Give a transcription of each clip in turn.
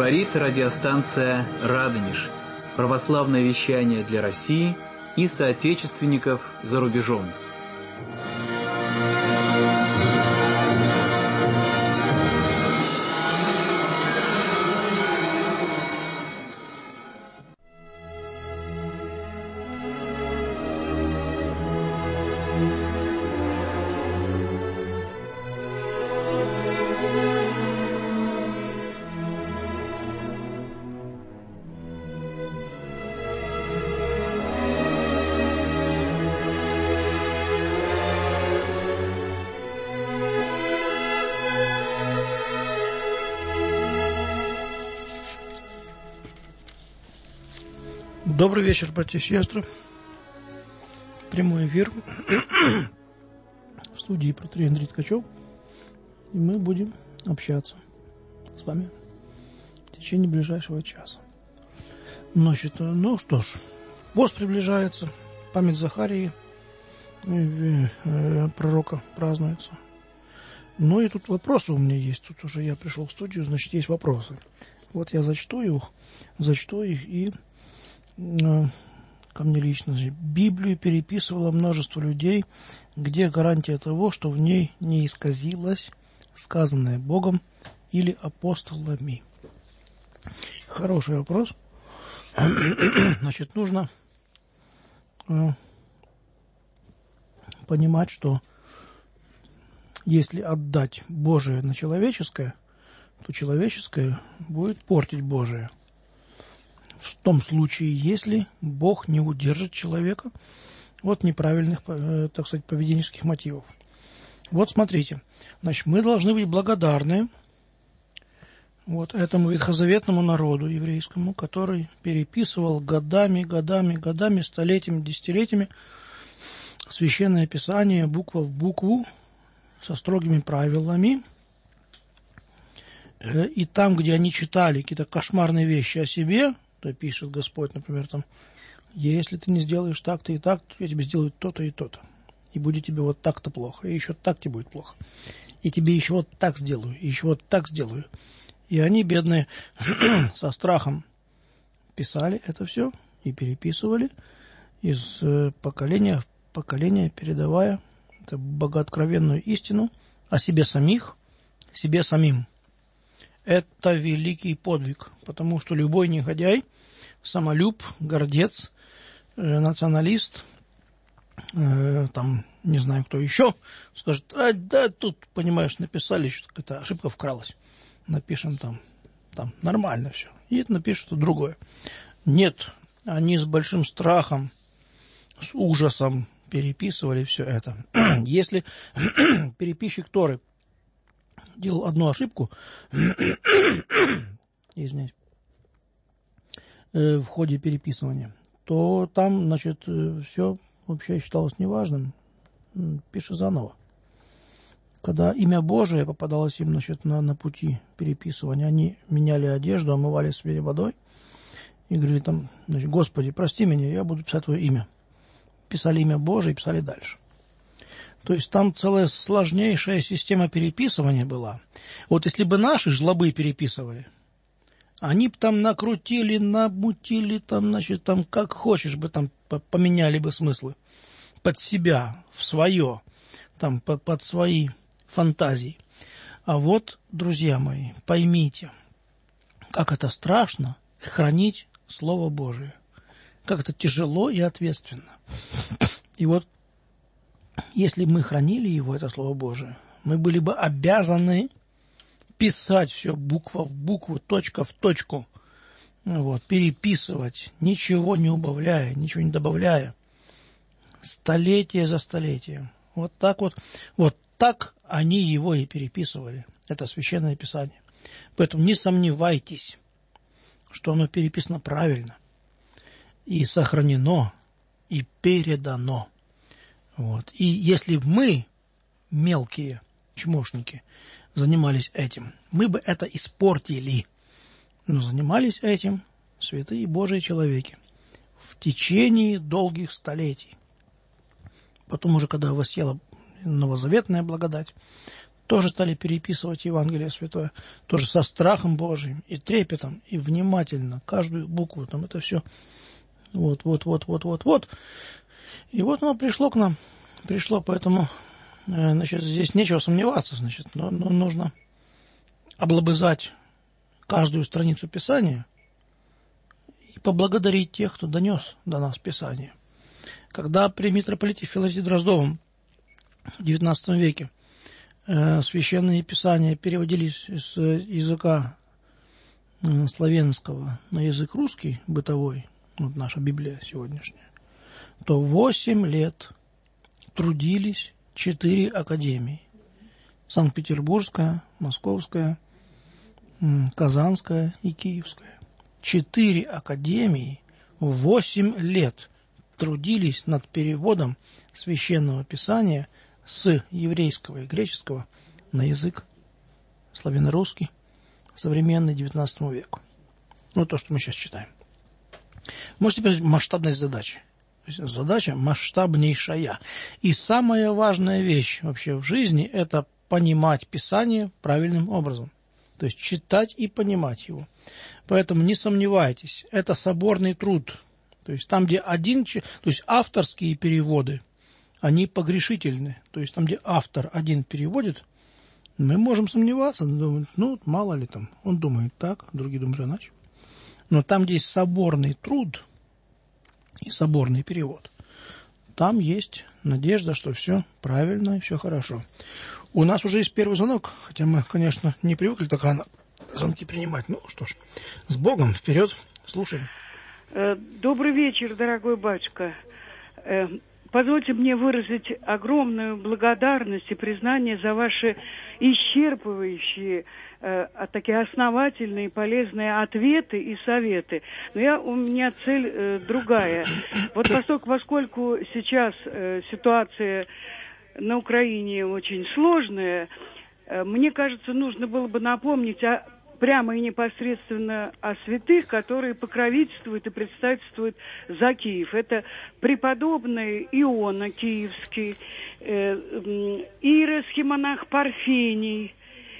Говорит радиостанция «Радонеж». Православное вещание для России и соотечественников за рубежом. Добрый вечер, братья и сестры. Прямой эфир в студии протерей Андрей Ткачев. И мы будем общаться с вами в течение ближайшего часа. Значит, ну что ж, пост приближается, память Захарии, пророка, празднуется. Ну и тут вопросы у меня есть. Тут уже я пришел в студию, значит, есть вопросы. Вот я зачту их и ко мне лично. Библию переписывало множество людей. Где гарантия того, что в ней не исказилось сказанное Богом или апостолами? Хороший вопрос. Значит, нужно понимать, что если отдать Божие на человеческое, то человеческое будет портить Божие. В том случае, если Бог не удержит человека от неправильных, так сказать, поведенческих мотивов. Вот смотрите, значит, мы должны быть благодарны вот этому ветхозаветному народу еврейскому, который переписывал годами, столетиями, десятилетиями Священное Писание буква в букву со строгими правилами. И там, где они читали какие-то кошмарные вещи о себе, то пишет Господь, например, там: если ты не сделаешь так-то и так, то я тебе сделаю то-то и то-то. И будет тебе вот так-то плохо, и еще так тебе будет плохо. И тебе еще вот так сделаю, и еще вот так сделаю. И они, бедные, со страхом писали это все и переписывали из поколения в поколение, передавая эту богооткровенную истину о себе самих, себе самим. Это великий подвиг, потому что любой негодяй, самолюб, гордец, националист, там, не знаю кто еще, скажет: да, тут, понимаешь, написали, что какая-то ошибка вкралась. Напишем там нормально все. И это напишут что другое. Нет, они с большим страхом, с ужасом переписывали все это. Если переписчик Торы делал одну ошибку, извиняюсь, в ходе переписывания, то там, значит, все вообще считалось неважным. Пиши заново. Когда имя Божие попадалось им, значит, на пути переписывания, они меняли одежду, омывали себе водой и говорили там, значит: Господи, прости меня, я буду писать Твое имя. Писали имя Божие и писали дальше. То есть там целая сложнейшая система переписывания была. Вот если бы наши жлобы переписывали, они бы там накрутили, намутили, там, значит, там как хочешь бы там поменяли бы смыслы под себя, в свое, там под свои фантазии. А вот, друзья мои, поймите, как это страшно хранить Слово Божие, как это тяжело и ответственно. И вот если мы хранили его, это Слово Божие, мы были бы обязаны писать все буква в букву, точка в точку, вот, переписывать, ничего не убавляя, ничего не добавляя, столетие за столетием. Вот так они его и переписывали. Это Священное Писание. Поэтому не сомневайтесь, что оно переписано правильно, и сохранено, и передано. Вот. И если мы, мелкие чмошники, занимались этим, мы бы это испортили. Но занимались этим святые Божьи человеки в течение долгих столетий. Потом уже, когда воссела новозаветная благодать, тоже стали переписывать Евангелие Святое, тоже со страхом Божиим и трепетом, и внимательно, каждую букву, там это все вот. И вот оно пришло к нам, поэтому, значит, здесь нечего сомневаться, значит, но нужно облобызать каждую страницу Писания и поблагодарить тех, кто донес до нас Писание. Когда при митрополите Филарете Дроздовом в XIX веке священные писания переводились с языка славянского на язык русский, бытовой, вот наша Библия сегодняшняя, то 8 лет трудились 4 академии. Санкт-Петербургская, Московская, Казанская и Киевская. 4 академии 8 лет трудились над переводом священного писания с еврейского и греческого на язык славяно-русский, современный XIX веку. Ну, то, что мы сейчас читаем. Можете представить масштабность задачи. То есть задача масштабнейшая. И самая важная вещь вообще в жизни – это понимать Писание правильным образом. То есть читать и понимать его. Поэтому не сомневайтесь, это соборный труд. То есть там, где то есть авторские переводы, они погрешительны. То есть там, где автор один переводит, мы можем сомневаться, думать, ну, мало ли там, он думает так, другие думают иначе. Но там, где есть соборный труд и соборный перевод, там есть надежда, что все правильно и все хорошо. У нас уже есть первый звонок, хотя мы, конечно, не привыкли так рано звонки принимать. Ну что ж, с Богом, вперед, слушаем. Добрый вечер, дорогой батюшка. Позвольте мне выразить огромную благодарность и признание за ваши исчерпывающие, такие основательные, полезные ответы и советы. Но у меня цель другая. Вот поскольку сейчас ситуация на Украине очень сложная, мне кажется, нужно было бы напомнить прямо и непосредственно о святых, которые покровительствуют и предстательствуют за Киев. Это преподобный Иона Киевский, иеросхимонах Парфений,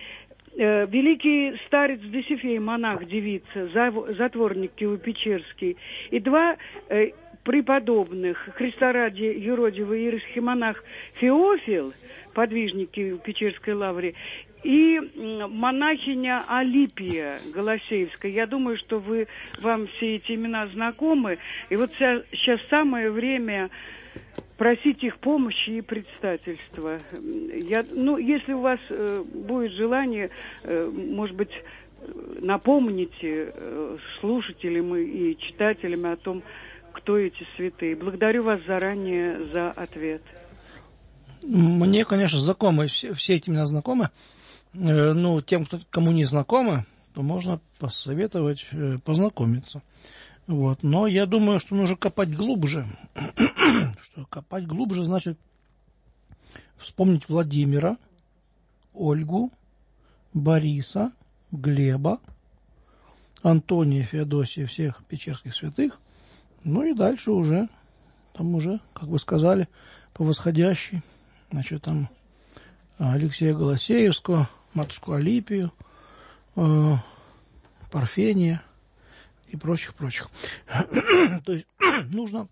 великий старец Досифей, монах-девица, затворник Киево-Печерский, и 2 преподобных, Христа ради юродивый иеросхимонах Феофил, подвижник Киево-Печерской лавры, и монахиня Алипия Голосеевская. Я думаю, что вам все эти имена знакомы. И вот сейчас самое время просить их помощи и предстательства. Если у вас будет желание, может быть, напомните слушателям и читателям о том, кто эти святые. Благодарю вас заранее за ответ. Мне, конечно, знакомы, все эти имена знакомы. Тем, кому не знакомы, то можно посоветовать познакомиться. Вот. Но я думаю, что нужно копать глубже. Что копать глубже значит вспомнить Владимира, Ольгу, Бориса, Глеба, Антония, Феодосия, всех печерских святых. Ну и дальше уже, как вы сказали, по восходящей, значит, там Алексея Голосеевского, матушку Алипию, Парфения и прочих. То есть нужно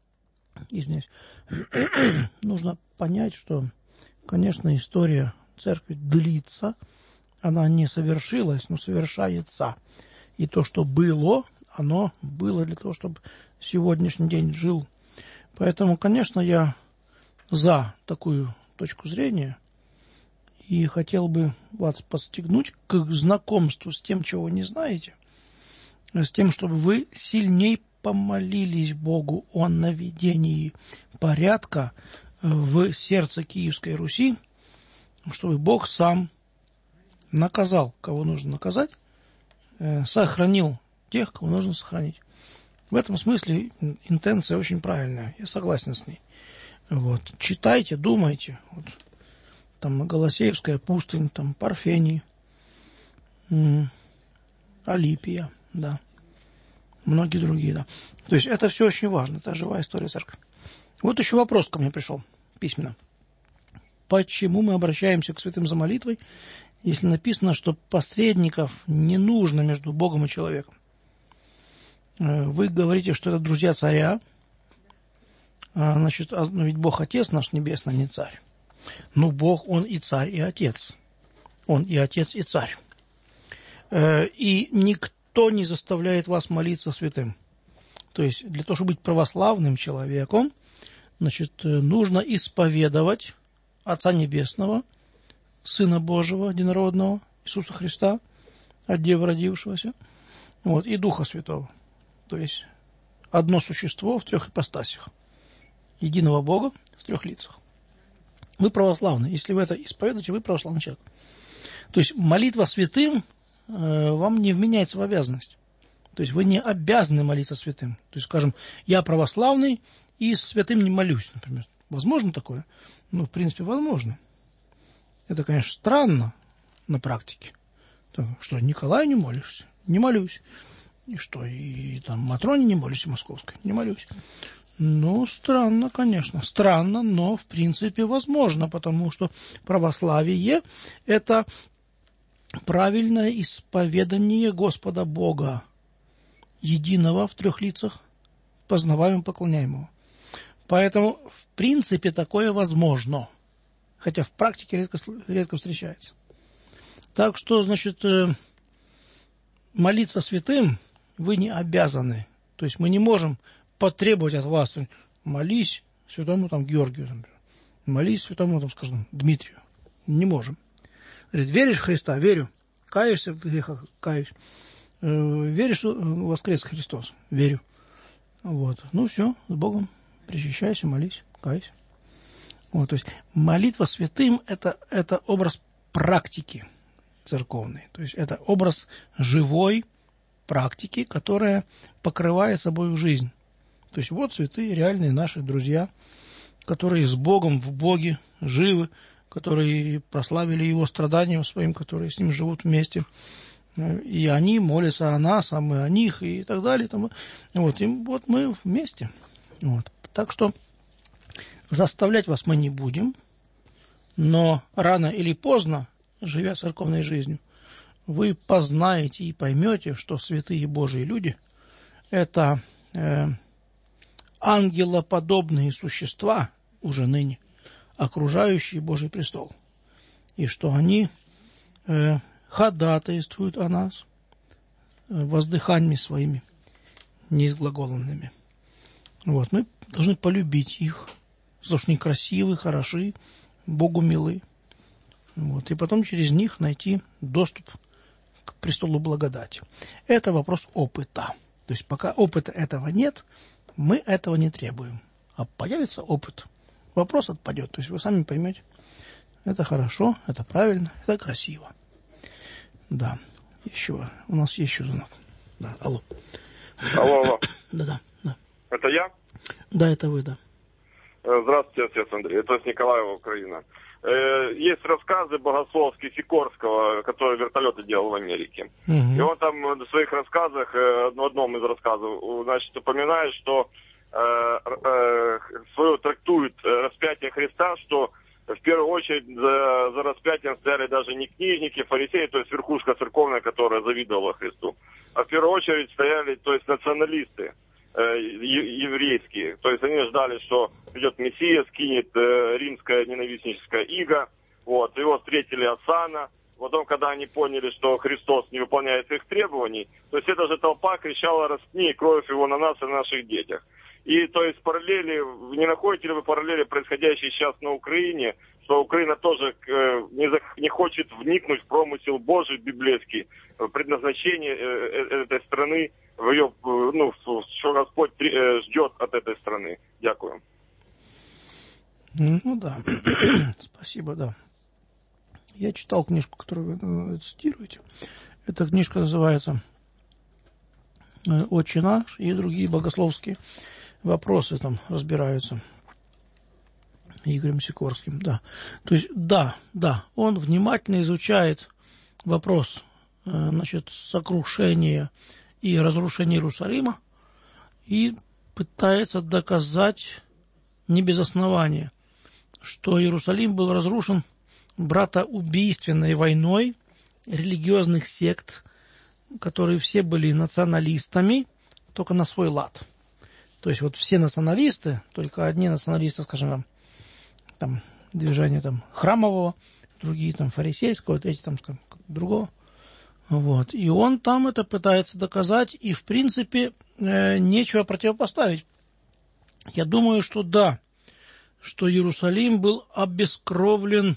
понять, что, конечно, история церкви длится, она не совершилась, но совершается. И то, что было, оно было для того, чтобы сегодняшний день жил. Поэтому, конечно, я за такую точку зрения и хотел бы вас подстегнуть к знакомству с тем, чего вы не знаете, с тем, чтобы вы сильней помолились Богу о наведении порядка в сердце Киевской Руси, чтобы Бог сам наказал, кого нужно наказать, сохранил тех, кого нужно сохранить. В этом смысле интенция очень правильная, я согласен с ней. Вот. Читайте, думайте. Вот. Там Голосеевская пустынь, там Парфений, Алипия, да. Многие другие, да. То есть это все очень важно, это живая история церкви. Вот еще вопрос ко мне пришел письменно. почему мы обращаемся к святым за молитвой, если написано, что посредников не нужно между Богом и человеком. Вы говорите, что это друзья царя. Значит, ведь Бог Отец наш Небесный, а не царь. Ну, Бог, Он и царь, и Отец. Он и Отец, и царь. И никто не заставляет вас молиться святым. То есть, для того, чтобы быть православным человеком, значит, нужно исповедовать Отца Небесного, Сына Божьего, Единородного, Иисуса Христа, от Девы родившегося, вот, и Духа Святого. То есть, одно существо в 3 ипостасях. Единого Бога в 3 лицах. Вы православны. Если вы это исповедуете, вы православный человек. То есть, молитва святым вам не вменяется в обязанность. То есть, вы не обязаны молиться святым. То есть, скажем, я православный и святым не молюсь, например. Возможно такое? Ну, в принципе, возможно. Это, конечно, странно на практике. Так, что, Николаю не молишься? Не молюсь. И что, и там Матроне не молюсь, и Московской? Не молюсь. Ну, странно, конечно. Странно, но, в принципе, возможно, потому что православие – это правильное исповедание Господа Бога, единого в 3 лицах, познаваемого, поклоняемого. Поэтому, в принципе, такое возможно, хотя в практике редко встречается. Так что, значит, молиться святым вы не обязаны. То есть мы не можем потребовать от вас: молись святому там Георгию, например, молись святому, там, скажем, Дмитрию. Не можем. Говорит, веришь в Христа? Верю. Каешься в грехах? Каюсь. Веришь, что воскрес Христос? Верю. Вот. Ну все, с Богом. Причащайся, молись, кайся. Вот, то есть молитва святым – это образ практики церковной. То есть это образ живой практики, которая покрывает собой жизнь. То есть вот святые, реальные наши друзья, которые с Богом, в Боге живы, которые прославили Его страданием своим, которые с Ним живут вместе. И они молятся о нас, а мы о них, и так далее. Вот, и вот мы вместе. Вот. Так что заставлять вас мы не будем, но рано или поздно, живя церковной жизнью, вы познаете и поймете, что святые Божьи люди – это ангелоподобные существа, уже ныне, окружающие Божий престол, и что они ходатайствуют о нас воздыханиями своими неизглаголанными. Вот, мы должны полюбить их, потому что они красивы, хороши, Богу милы. Вот, и потом через них найти доступ к престолу благодати. Это вопрос опыта. То есть пока опыта этого нет, мы этого не требуем. А появится опыт, вопрос отпадет. То есть вы сами поймете, это хорошо, это правильно, это красиво. Да, еще, у нас есть еще звонок. Да, алло. Алло. Да. Это я? Да, это вы, да. Здравствуйте, отец Андрей. Это с Николаева, Украина. Есть рассказы богословские Сикорского, который вертолеты делал в Америке. И он там в своих рассказах, в одном из рассказов, значит, упоминает, что свое трактует распятие Христа, что в первую очередь за распятием стояли даже не книжники, фарисеи, то есть верхушка церковная, которая завидовала Христу, а в первую очередь стояли, то есть националисты еврейские. То есть они ждали, что придет Мессия, скинет римская ненавистническая иго. Вот, его встретили Осанна. Потом, когда они поняли, что Христос не выполняет их требований, то есть эта же толпа кричала: «Распни кровь его на нас и на наших детях». И то есть параллели, не находите ли вы параллели, происходящие сейчас на Украине, что Украина тоже не хочет вникнуть в промысел Божий библейский, предназначение этой страны, в ее, что Господь ждет от этой страны. Дякую. Ну да, спасибо, да. Я читал книжку, которую вы цитируете. Эта книжка называется «Отче наш» и другие богословские вопросы там разбираются Игорем Сикорским, да. То есть, да, он внимательно изучает вопрос, значит, сокрушения и разрушения Иерусалима и пытается доказать не без основания, что Иерусалим был разрушен братоубийственной войной религиозных сект, которые все были националистами, только на свой лад. То есть вот все националисты, только одни националисты, скажем, там движение там храмового, другие там фарисейского, третьи там скажем, другого. Вот. И он там это пытается доказать, и в принципе нечего противопоставить. Я думаю, что да, что Иерусалим был обескровлен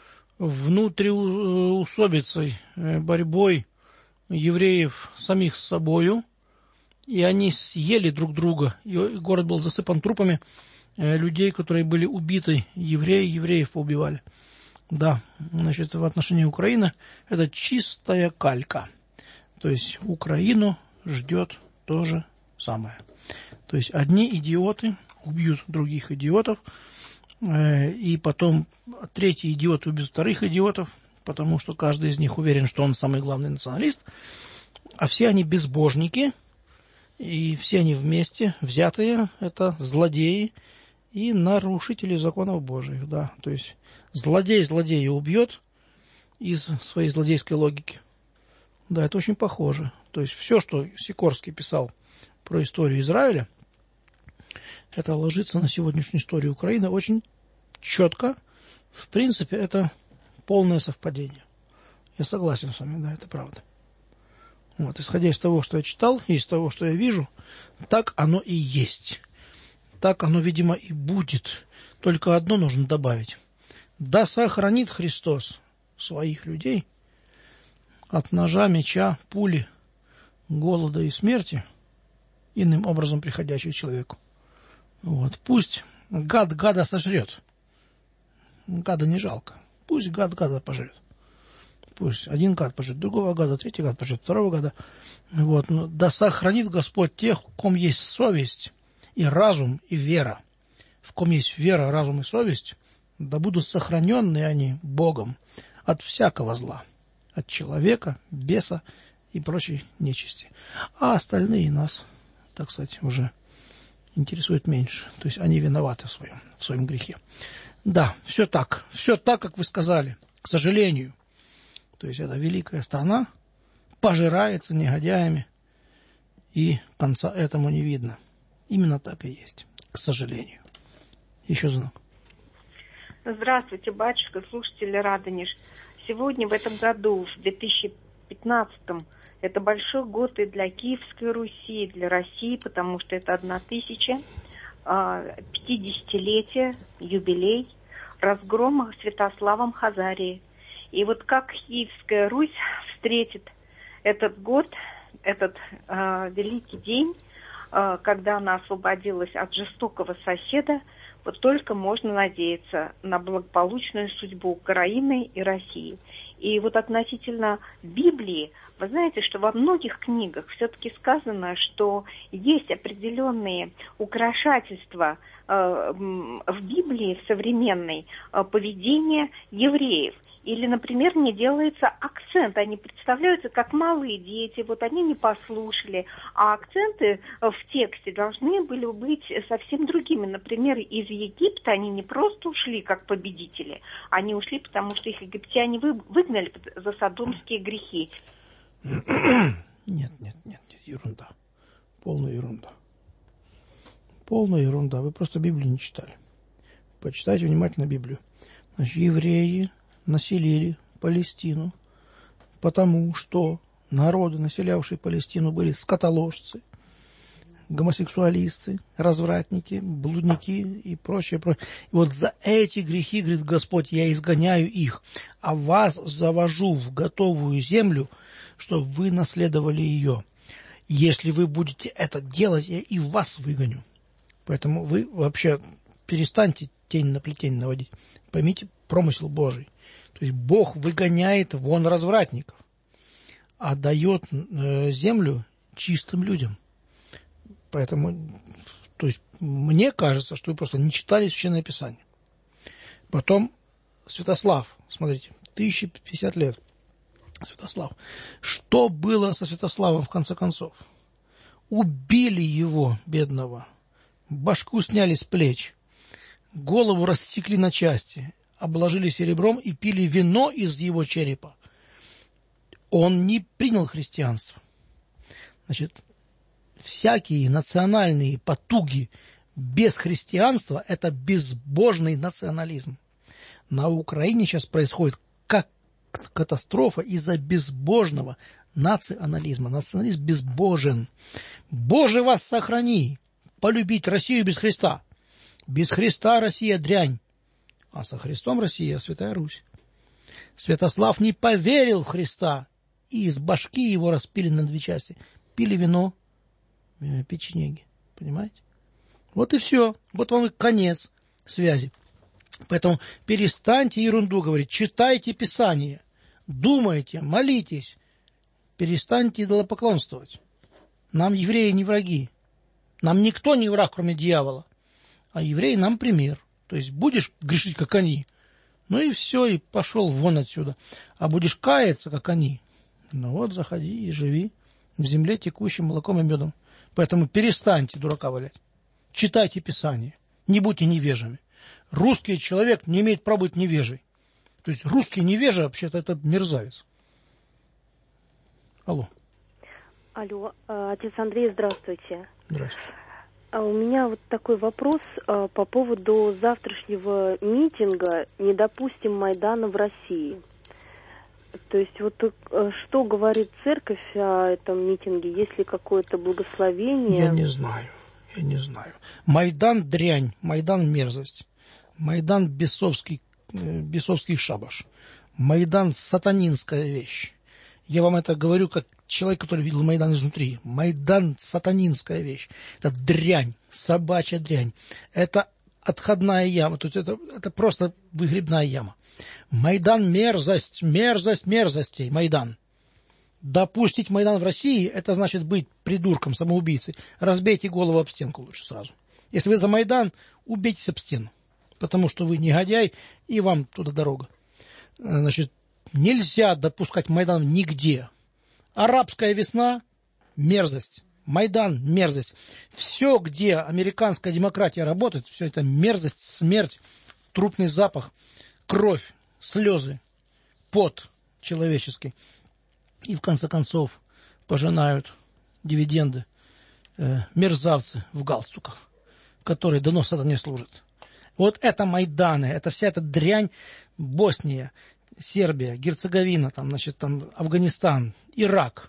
внутриусобицей, борьбой евреев самих с собою, и они съели друг друга, и город был засыпан трупами людей, которые были убиты, евреев поубивали. Да, значит, в отношении Украины это чистая калька. То есть Украину ждет то же самое. То есть одни идиоты убьют других идиотов, и потом третий идиот убьет вторых идиотов, потому что каждый из них уверен, что он самый главный националист, а все они безбожники, и все они вместе взятые, это злодеи и нарушители законов Божьих, да, то есть злодей злодея убьет из своей злодейской логики. Да, это очень похоже. То есть все, что Сикорский писал про историю Израиля, это ложится на сегодняшнюю историю Украины очень четко. В принципе, это полное совпадение. Я согласен с вами, да, это правда. Вот, исходя из того, что я читал, и из того, что я вижу, так оно и есть. Так оно, видимо, и будет. Только одно нужно добавить. Да сохранит Христос своих людей от ножа, меча, пули, голода и смерти, иным образом приходящего человеку. Вот. Пусть гад гада сожрет. Гада не жалко. Пусть гад гада пожрет. Пусть один гад пожрет, другого гада, третий гад пожрет, второго гада. Вот. Но да сохранит Господь тех, в ком есть совесть и разум, и вера. В ком есть вера, разум и совесть, да будут сохраненные они Богом от всякого зла. От человека, беса и прочей нечисти. А остальные нас, так сказать, уже интересуют меньше. То есть они виноваты в своем грехе. Да, все так, как вы сказали, к сожалению. То есть эта великая страна пожирается негодяями, и конца этому не видно. Именно так и есть, к сожалению. Еще звонок. Здравствуйте, батюшка, слушатели Радонеж. Сегодня, в этом году, в 2015-м, это большой год и для Киевской Руси, и для России, потому что это 1050-летие, юбилей разгрома Святославом Хазарии. И вот как Киевская Русь встретит этот год, этот великий день, когда она освободилась от жестокого соседа, вот только можно надеяться на благополучную судьбу Украины и России. И вот относительно Библии, вы знаете, что во многих книгах все-таки сказано, что есть определенные украшательства в Библии, в современной, поведения евреев. Или, например, не делается акцент, они представляются как малые дети, вот они не послушали, а акценты в тексте должны были быть совсем другими. Например, из Египта они не просто ушли как победители, они ушли, потому что их египтяне выгнали за содомские грехи. Нет, ерунда. Полная ерунда. Полная ерунда. Вы просто Библию не читали. Почитайте внимательно Библию. Значит, евреи населили Палестину, потому что народы, населявшие Палестину, были скотоложцы, гомосексуалисты, развратники, блудники и прочее. И вот за эти грехи, говорит Господь, я изгоняю их, а вас завожу в готовую землю, чтобы вы наследовали ее. Если вы будете это делать, я и вас выгоню. Поэтому вы вообще перестаньте тень на плетень наводить. Поймите промысел Божий. То есть Бог выгоняет вон развратников, а дает землю чистым людям. Поэтому, то есть, мне кажется, что вы просто не читали Священное Писание. Потом Святослав, смотрите, 1050 лет. Святослав. Что было со Святославом в конце концов? Убили его, бедного. Башку сняли с плеч. голову рассекли на части, обложили серебром и пили вино из его черепа. Он не принял христианство. Значит, всякие национальные потуги без христианства – это безбожный национализм. На Украине сейчас происходит как катастрофа из-за безбожного национализма. Национализм безбожен. Боже, вас сохрани! Полюбить Россию без Христа. Без Христа Россия дрянь, а со Христом Россия Святая Русь. Святослав не поверил в Христа, и из башки его распили на две части. Пили вино, печенеги. Понимаете? Вот и все. Вот вам и конец связи. Поэтому перестаньте ерунду говорить. Читайте Писание. Думайте, молитесь. Перестаньте идолопоклонствовать. Нам евреи не враги. Нам никто не враг, кроме дьявола. А евреи нам пример. То есть будешь грешить, как они, ну и все, и пошел вон отсюда. А будешь каяться, как они, ну вот, заходи и живи в земле, текущей молоком и медом. Поэтому перестаньте дурака валять. Читайте Писание. Не будьте невежами. Русский человек не имеет права быть невежей. То есть русский невежа, вообще-то, это мерзавец. Алло. Алло, отец Андрей, здравствуйте. Здравствуйте. У меня вот такой вопрос по поводу завтрашнего митинга «Не допустим Майдана в России». То есть вот что говорит церковь о этом митинге? Есть ли какое-то благословение? Я не знаю. Майдан дрянь, Майдан мерзость. Майдан бесовский шабаш. Майдан сатанинская вещь. Я вам это говорю как человек, который видел Майдан изнутри. Майдан сатанинская вещь. Это дрянь, собачья дрянь. Это отходная яма. То есть это просто выгребная яма. Майдан мерзость, мерзость мерзостей. Майдан. Допустить Майдан в России, это значит быть придурком, самоубийцей. Разбейте голову об стенку лучше сразу. Если вы за Майдан, убейтесь об стену. Потому что вы негодяй, и вам туда дорога. Значит, нельзя допускать Майдан нигде. Арабская весна – мерзость. Майдан – мерзость. Все, где американская демократия работает, все это мерзость, смерть, трупный запах, кровь, слезы, пот человеческий. И в конце концов пожинают дивиденды мерзавцы в галстуках, которые дано сатане служат. Вот это Майданы, это вся эта дрянь. Босния, Сербия, Герцеговина, там, значит, там, Афганистан, Ирак,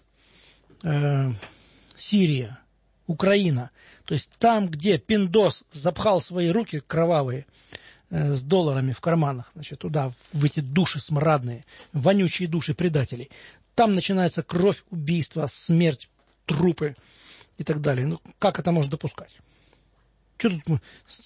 Сирия, Украина. То есть там, где пиндос запхал свои руки кровавые с долларами в карманах, значит, туда, в эти души смрадные, вонючие души предателей, там начинается кровь, убийство, смерть, трупы и так далее. Ну, как это можно допускать? Что тут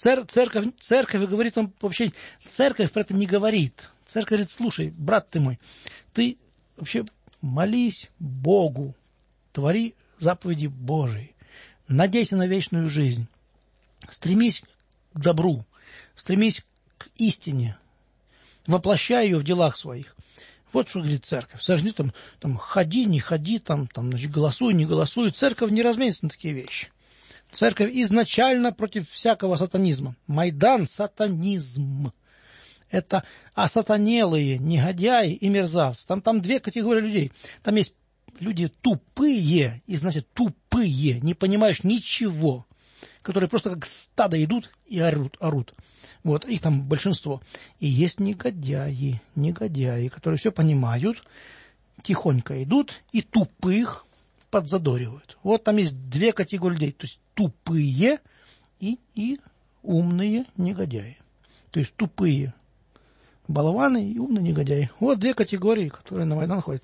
церковь говорит вам вообще, церковь про это не говорит. Церковь говорит: слушай, брат ты мой, ты вообще молись Богу, твори заповеди Божии, надейся на вечную жизнь, стремись к добру, стремись к истине, воплощай ее в делах своих. Вот что говорит церковь. Сожни там ходи, не ходи, там, значит, голосуй, не голосуй. Церковь не разменится на такие вещи. Церковь изначально против всякого сатанизма. Майдан – сатанизм. Это осатанелые, негодяи и мерзавцы. Там две категории людей. Там есть люди тупые, и значит тупые, не понимаешь ничего, которые просто как стадо идут и орут. Вот, их там большинство. И есть негодяи, которые все понимают, тихонько идут и тупых подзадоривают. Вот там есть две категории людей. То есть тупые и умные негодяи. То есть тупые болваны и умные негодяи. Вот две категории, которые на Майдан ходят.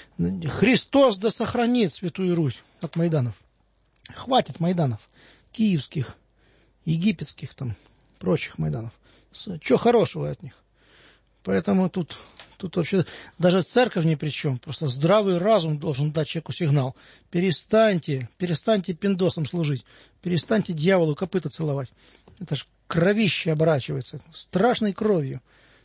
Христос да сохранит Святую Русь от Майданов. Хватит Майданов. Киевских, египетских, там, прочих Майданов. Чего хорошего от них? Поэтому тут вообще даже церковь ни при чем. Просто здравый разум должен дать человеку сигнал. Перестаньте пиндосам служить. Перестаньте дьяволу копыта целовать. Это ж кровище оборачивается. Страшной кровью.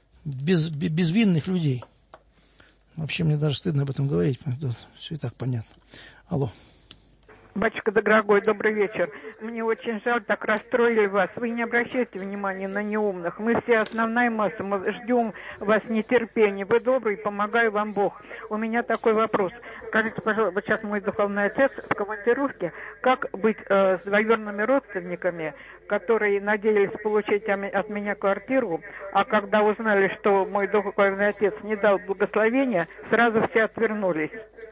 Безвинных людей. Вообще мне даже стыдно об этом говорить. Все и так понятно. Алло. Батюшка дорогой, добрый вечер. Мне очень жаль, так расстроили вас. Вы не обращайте внимания на неумных. Мы все основная масса, мы ждем вас нетерпения. Вы добрый, помогай вам Бог. У меня такой вопрос. Скажите, пожалуйста, вот сейчас мой духовный отец в командировке, как быть с двоюродными родственниками, которые надеялись получить от меня квартиру, а когда узнали, что мой духовный отец не дал благословения, сразу все отвернулись.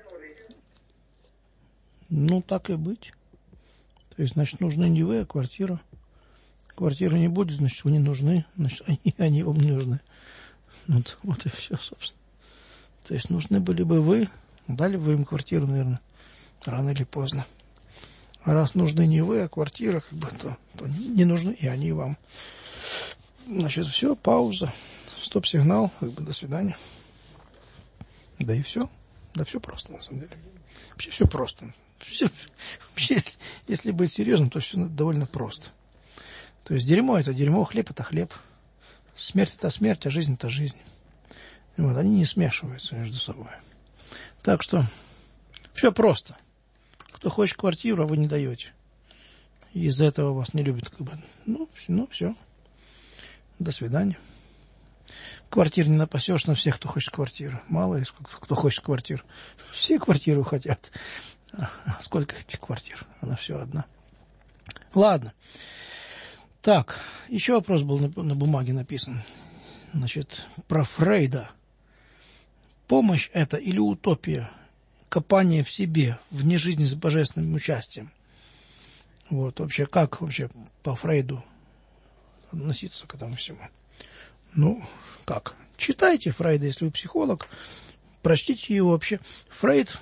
Ну, так и быть. То есть, значит, нужны не вы, а квартира. Квартиры не будет, значит, вы не нужны, значит, они вам не нужны. Вот и все, собственно. То есть, нужны были бы вы, дали бы им квартиру, наверное, рано или поздно. А раз нужны не вы, а квартира, как бы, то не нужны и они вам. Значит, все, пауза, стоп-сигнал, как бы, до свидания. Да и все. Да все просто, на самом деле. Вообще все просто. Вообще, если быть серьезным, то все довольно просто. То есть дерьмо это дерьмо, хлеб это хлеб. Смерть это смерть, а жизнь это жизнь. И вот они не смешиваются между собой. Так что все просто. Кто хочет квартиру, а вы не даете. И из-за этого вас не любят, как бы. Ну все. До свидания. Квартир не напасешь на всех, кто хочет квартиру. Мало ли, кто хочет квартиру. Все квартиру хотят. Сколько этих квартир? Она все одна. Ладно. Так, еще вопрос был на бумаге написан. Значит, про Фрейда. Помощь это или утопия? Копание в себе, вне жизни с божественным участием. Вот, вообще, как вообще по Фрейду относиться к этому всему? Ну, как? Читайте Фрейда, если вы психолог. Прочтите его вообще. Фрейд,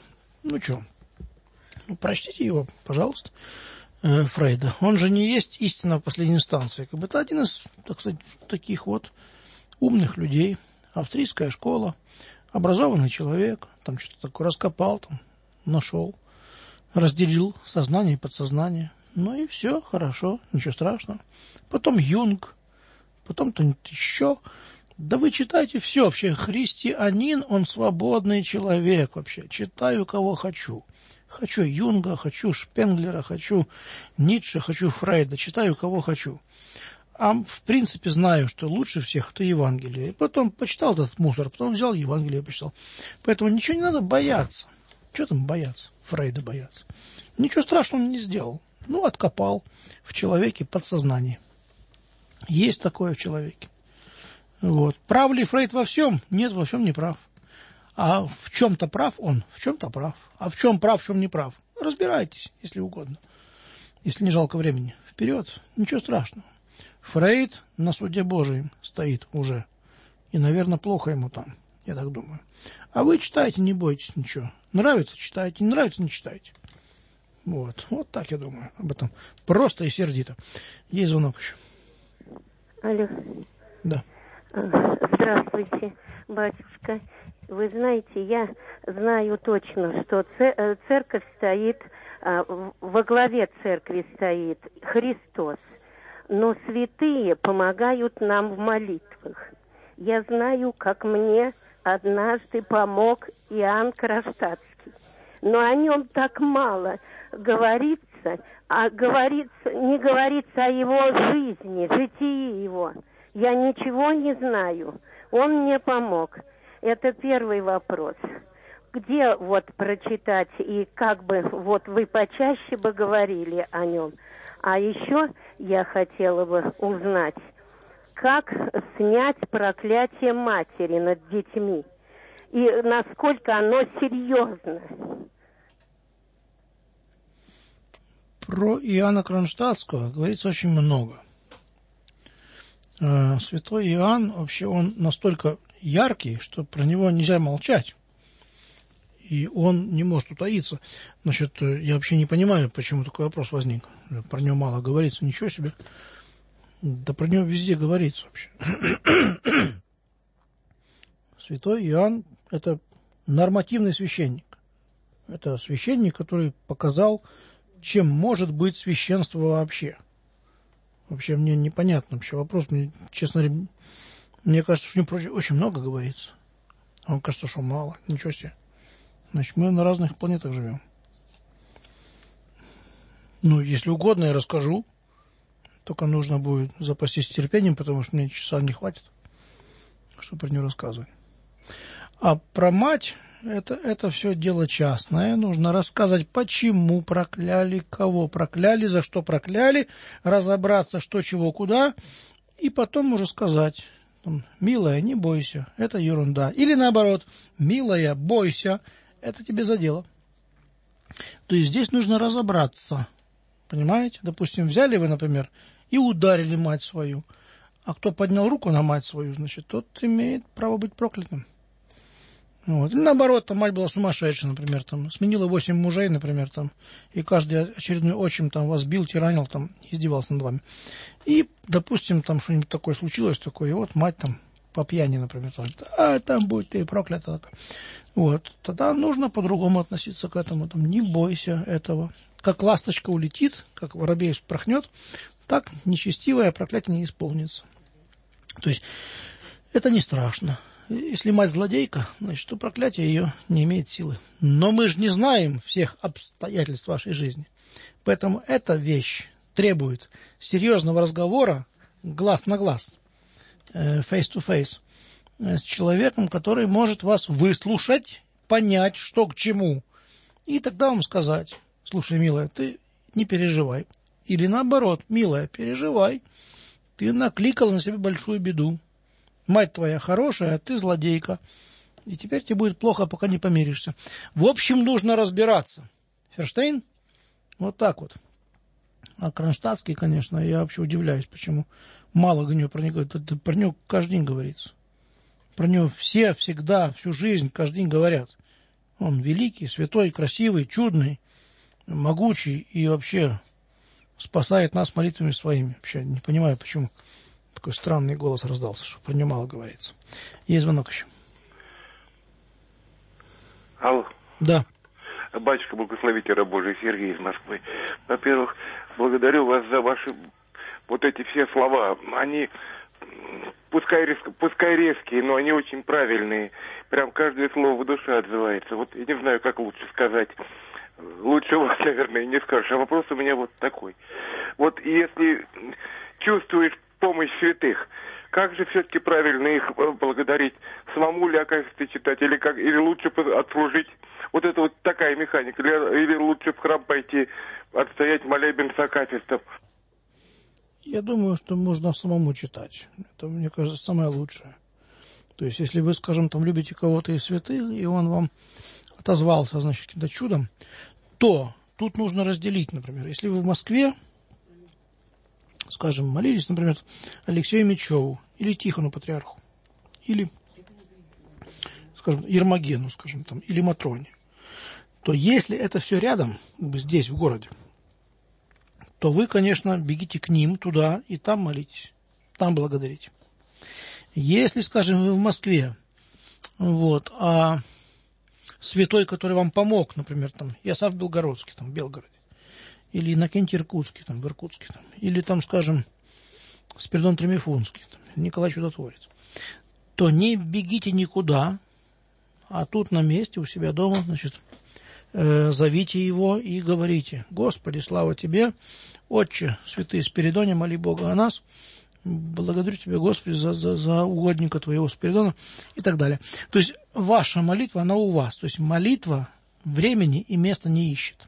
прочтите его, пожалуйста, Фрейда. Он же не есть истина в последней инстанции. Как бы это один из, так сказать, таких вот умных людей. Австрийская школа. Образованный человек. Там что-то такое раскопал, там, нашел. Разделил сознание и подсознание. Ну и все, хорошо, ничего страшного. Потом Юнг. Потом кто-нибудь еще. Да вы читайте все вообще. Христианин, он свободный человек вообще. Читаю, кого хочу. Хочу Юнга, хочу Шпенглера, хочу Ницше, хочу Фрейда. Читаю, кого хочу. А в принципе знаю, что лучше всех это Евангелие. Потом почитал этот мусор, потом взял Евангелие и почитал. Поэтому ничего не надо бояться. Чего там бояться? Фрейда бояться. Ничего страшного он не сделал. Откопал в человеке подсознание. Есть такое в человеке. Вот. Прав ли Фрейд во всем? Нет, во всем не прав. А в чем-то прав он, в чем-то прав. А в чем прав, в чем не прав? Разбирайтесь, если угодно. Если не жалко времени. Вперед, ничего страшного. Фрейд на суде Божьем стоит уже. И, наверное, плохо ему там, я так думаю. А вы читайте, не бойтесь ничего. Нравится — читайте, не нравится — не читайте. Вот так я думаю об этом. Просто и сердито. Есть звонок еще. Алло. Да. Здравствуйте, батюшка. Вы знаете, я знаю точно, что церковь стоит, во главе церкви стоит Христос, но святые помогают нам в молитвах. Я знаю, как мне однажды помог Иоанн Кронштадтский, но о нем так мало говорится, не говорится о его жизни, житии его. Я ничего не знаю. Он мне помог. Это первый вопрос. Где прочитать и как бы вы почаще бы говорили о нем. А еще я хотела бы узнать, как снять проклятие матери над детьми и насколько оно серьезно. Про Иоанна Кронштадтского говорится очень много. Святой Иоанн, вообще, он настолько яркий, что про него нельзя молчать. И он не может утаиться. Значит, я вообще не понимаю, почему такой вопрос возник. Про него мало говорится. Ничего себе. Да про него везде говорится вообще. Святой Иоанн – это нормативный священник. Это священник, который показал, чем может быть священство вообще. Вообще мне непонятно вообще вопрос. Честно говоря, мне кажется, что у него очень много говорится. А он кажется, что мало. Ничего себе. Значит, мы на разных планетах живем. Ну, если угодно, я расскажу. Только нужно будет запастись терпением, потому что мне часа не хватит, чтобы про нее рассказывать. А про мать, это все дело частное. Нужно рассказать, почему прокляли, кого прокляли, за что прокляли, разобраться, что, чего, куда, и потом уже сказать: милая, не бойся, это ерунда. Или наоборот: милая, бойся, это тебе за дело. То есть здесь нужно разобраться. Понимаете? Допустим, взяли вы, например, и ударили мать свою. А кто поднял руку на мать свою, значит, тот имеет право быть проклятым. Вот. Или наоборот, там мать была сумасшедшая, например, там, сменила 8 мужей, например, там, и каждый очередной отчим там вас бил, тиранил, там, издевался над вами. И, допустим, там что-нибудь такое случилось, такое, и вот мать там по пьяни, например, там будь ты проклята. Вот. Тогда нужно по-другому относиться к этому. Там, не бойся этого. Как ласточка улетит, как воробей вспорхнет, так нечестивое проклятие не исполнится. То есть это не страшно. Если мать злодейка, значит, то проклятие ее не имеет силы. Но мы же не знаем всех обстоятельств вашей жизни. Поэтому эта вещь требует серьезного разговора глаз на глаз, face to face, с человеком, который может вас выслушать, понять, что к чему. И тогда вам сказать: слушай, милая, ты не переживай. Или наоборот: милая, переживай. Ты накликала на себя большую беду. Мать твоя хорошая, а ты злодейка. И теперь тебе будет плохо, пока не помиришься. В общем, нужно разбираться. Ферштейн? Вот так вот. А Кронштадтский, конечно, я вообще удивляюсь, почему мало про него говорят. Это про него каждый день говорится. Про него все, всегда, всю жизнь, каждый день говорят. Он великий, святой, красивый, чудный, могучий и вообще спасает нас молитвами своими. Вообще не понимаю, почему такой странный голос раздался, что про него мало говорится. Есть звонок еще. Алло. Да. Батюшка, благословите раб Божий, Сергей из Москвы. Во-первых, благодарю вас за ваши вот эти все слова. Они, пускай резкие, но они очень правильные. Прям каждое слово в душе отзывается. Вот я не знаю, как лучше сказать. Лучше вас, наверное, не скажешь. А вопрос у меня вот такой. Вот если чувствуешь помощь святых, как же все-таки правильно их благодарить? Самому ли акафисты читать? Или лучше отслужить? Вот это вот такая механика. Или лучше в храм пойти, отстоять молебен с акафистом? Я думаю, что можно самому читать. Это, мне кажется, самое лучшее. То есть, если вы, скажем, там любите кого-то из святых, и он вам отозвался, значит, каким-то чудом, то тут нужно разделить, например. Если вы в Москве, скажем, молились, например, Алексею Мечеву, или Тихону Патриарху, или, скажем, Ермогену, скажем, там, или Матроне, то если это все рядом, здесь, в городе, то вы, конечно, бегите к ним туда и там молитесь, там благодарите. Если, скажем, вы в Москве, вот, а святой, который вам помог, например, там, Иосаф Белгородский, там, в Белгороде, или Иннокентий Иркутский, там, в Иркутске, там, или, там, скажем, Спиридон Тремифунский, там, Николай Чудотворец, то не бегите никуда, а тут на месте у себя дома, значит, зовите его и говорите: Господи, слава Тебе, Отче, святый Спиридоне, моли Бога о нас, благодарю Тебя, Господи, за угодника Твоего Спиридона и так далее. То есть ваша молитва, она у вас. То есть молитва времени и места не ищет.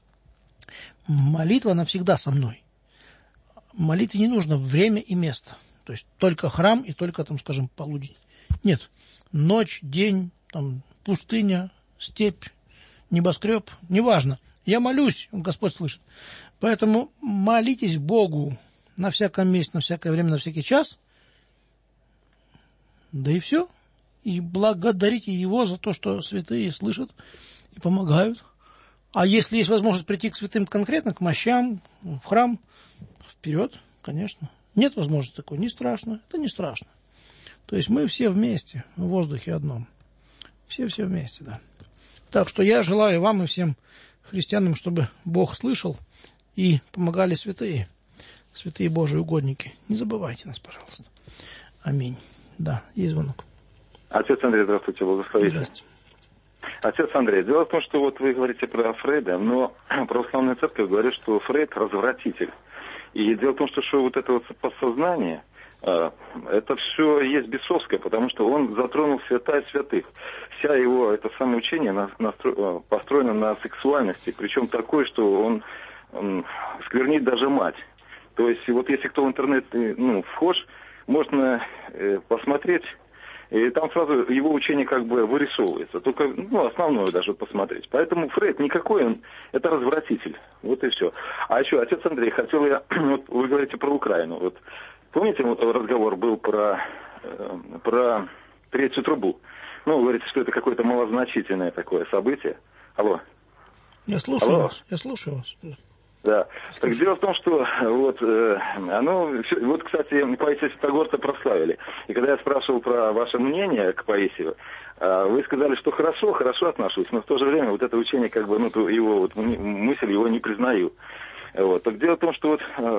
Молитва, она всегда со мной. Молитве не нужно время и место. То есть только храм и только, там, скажем, полудень. Нет. Ночь, день, там, пустыня, степь, небоскреб, неважно. Я молюсь, Господь слышит. Поэтому молитесь Богу на всяком месте, на всякое время, на всякий час. Да и все. И благодарите Его за то, что святые слышат и помогают. А если есть возможность прийти к святым конкретно, к мощам, в храм, вперед, конечно. Нет возможности такой, не страшно. Это не страшно. То есть мы все вместе, в воздухе одном. Все вместе, да. Так что я желаю вам и всем христианам, чтобы Бог слышал и помогали святые. Святые Божьи угодники. Не забывайте нас, пожалуйста. Аминь. Да, есть звонок. Отец Андрей, здравствуйте, благословите. Здравствуйте. Отец Андрей, дело в том, что вот вы говорите про Фрейда, но православная церковь говорит, что Фрейд развратитель. И дело в том, что вот это вот подсознание, это все есть бесовское, потому что он затронул святая святых. Вся его, это самое учение построено на сексуальности, причем такое, что он сквернит даже мать. То есть вот если кто в интернет вхож, можно посмотреть, и там сразу его учение как бы вырисовывается. Только основное даже посмотреть. Поэтому Фрейд никакой, он это развратитель. Вот и все. А еще, отец Андрей, хотел я, вот вы говорите про Украину. Вот помните, вот разговор был про третью трубу? Вы говорите, что это какое-то малозначительное такое событие. Алло. Я слушаю вас. Да. Так дело в том, что вот, кстати, Паисия Святогорца прославили. И когда я спрашивал про ваше мнение к Паисию, вы сказали, что хорошо отношусь, но в то же время вот это учение, как бы, его вот, мысль его не признаю. Вот. Так дело в том, что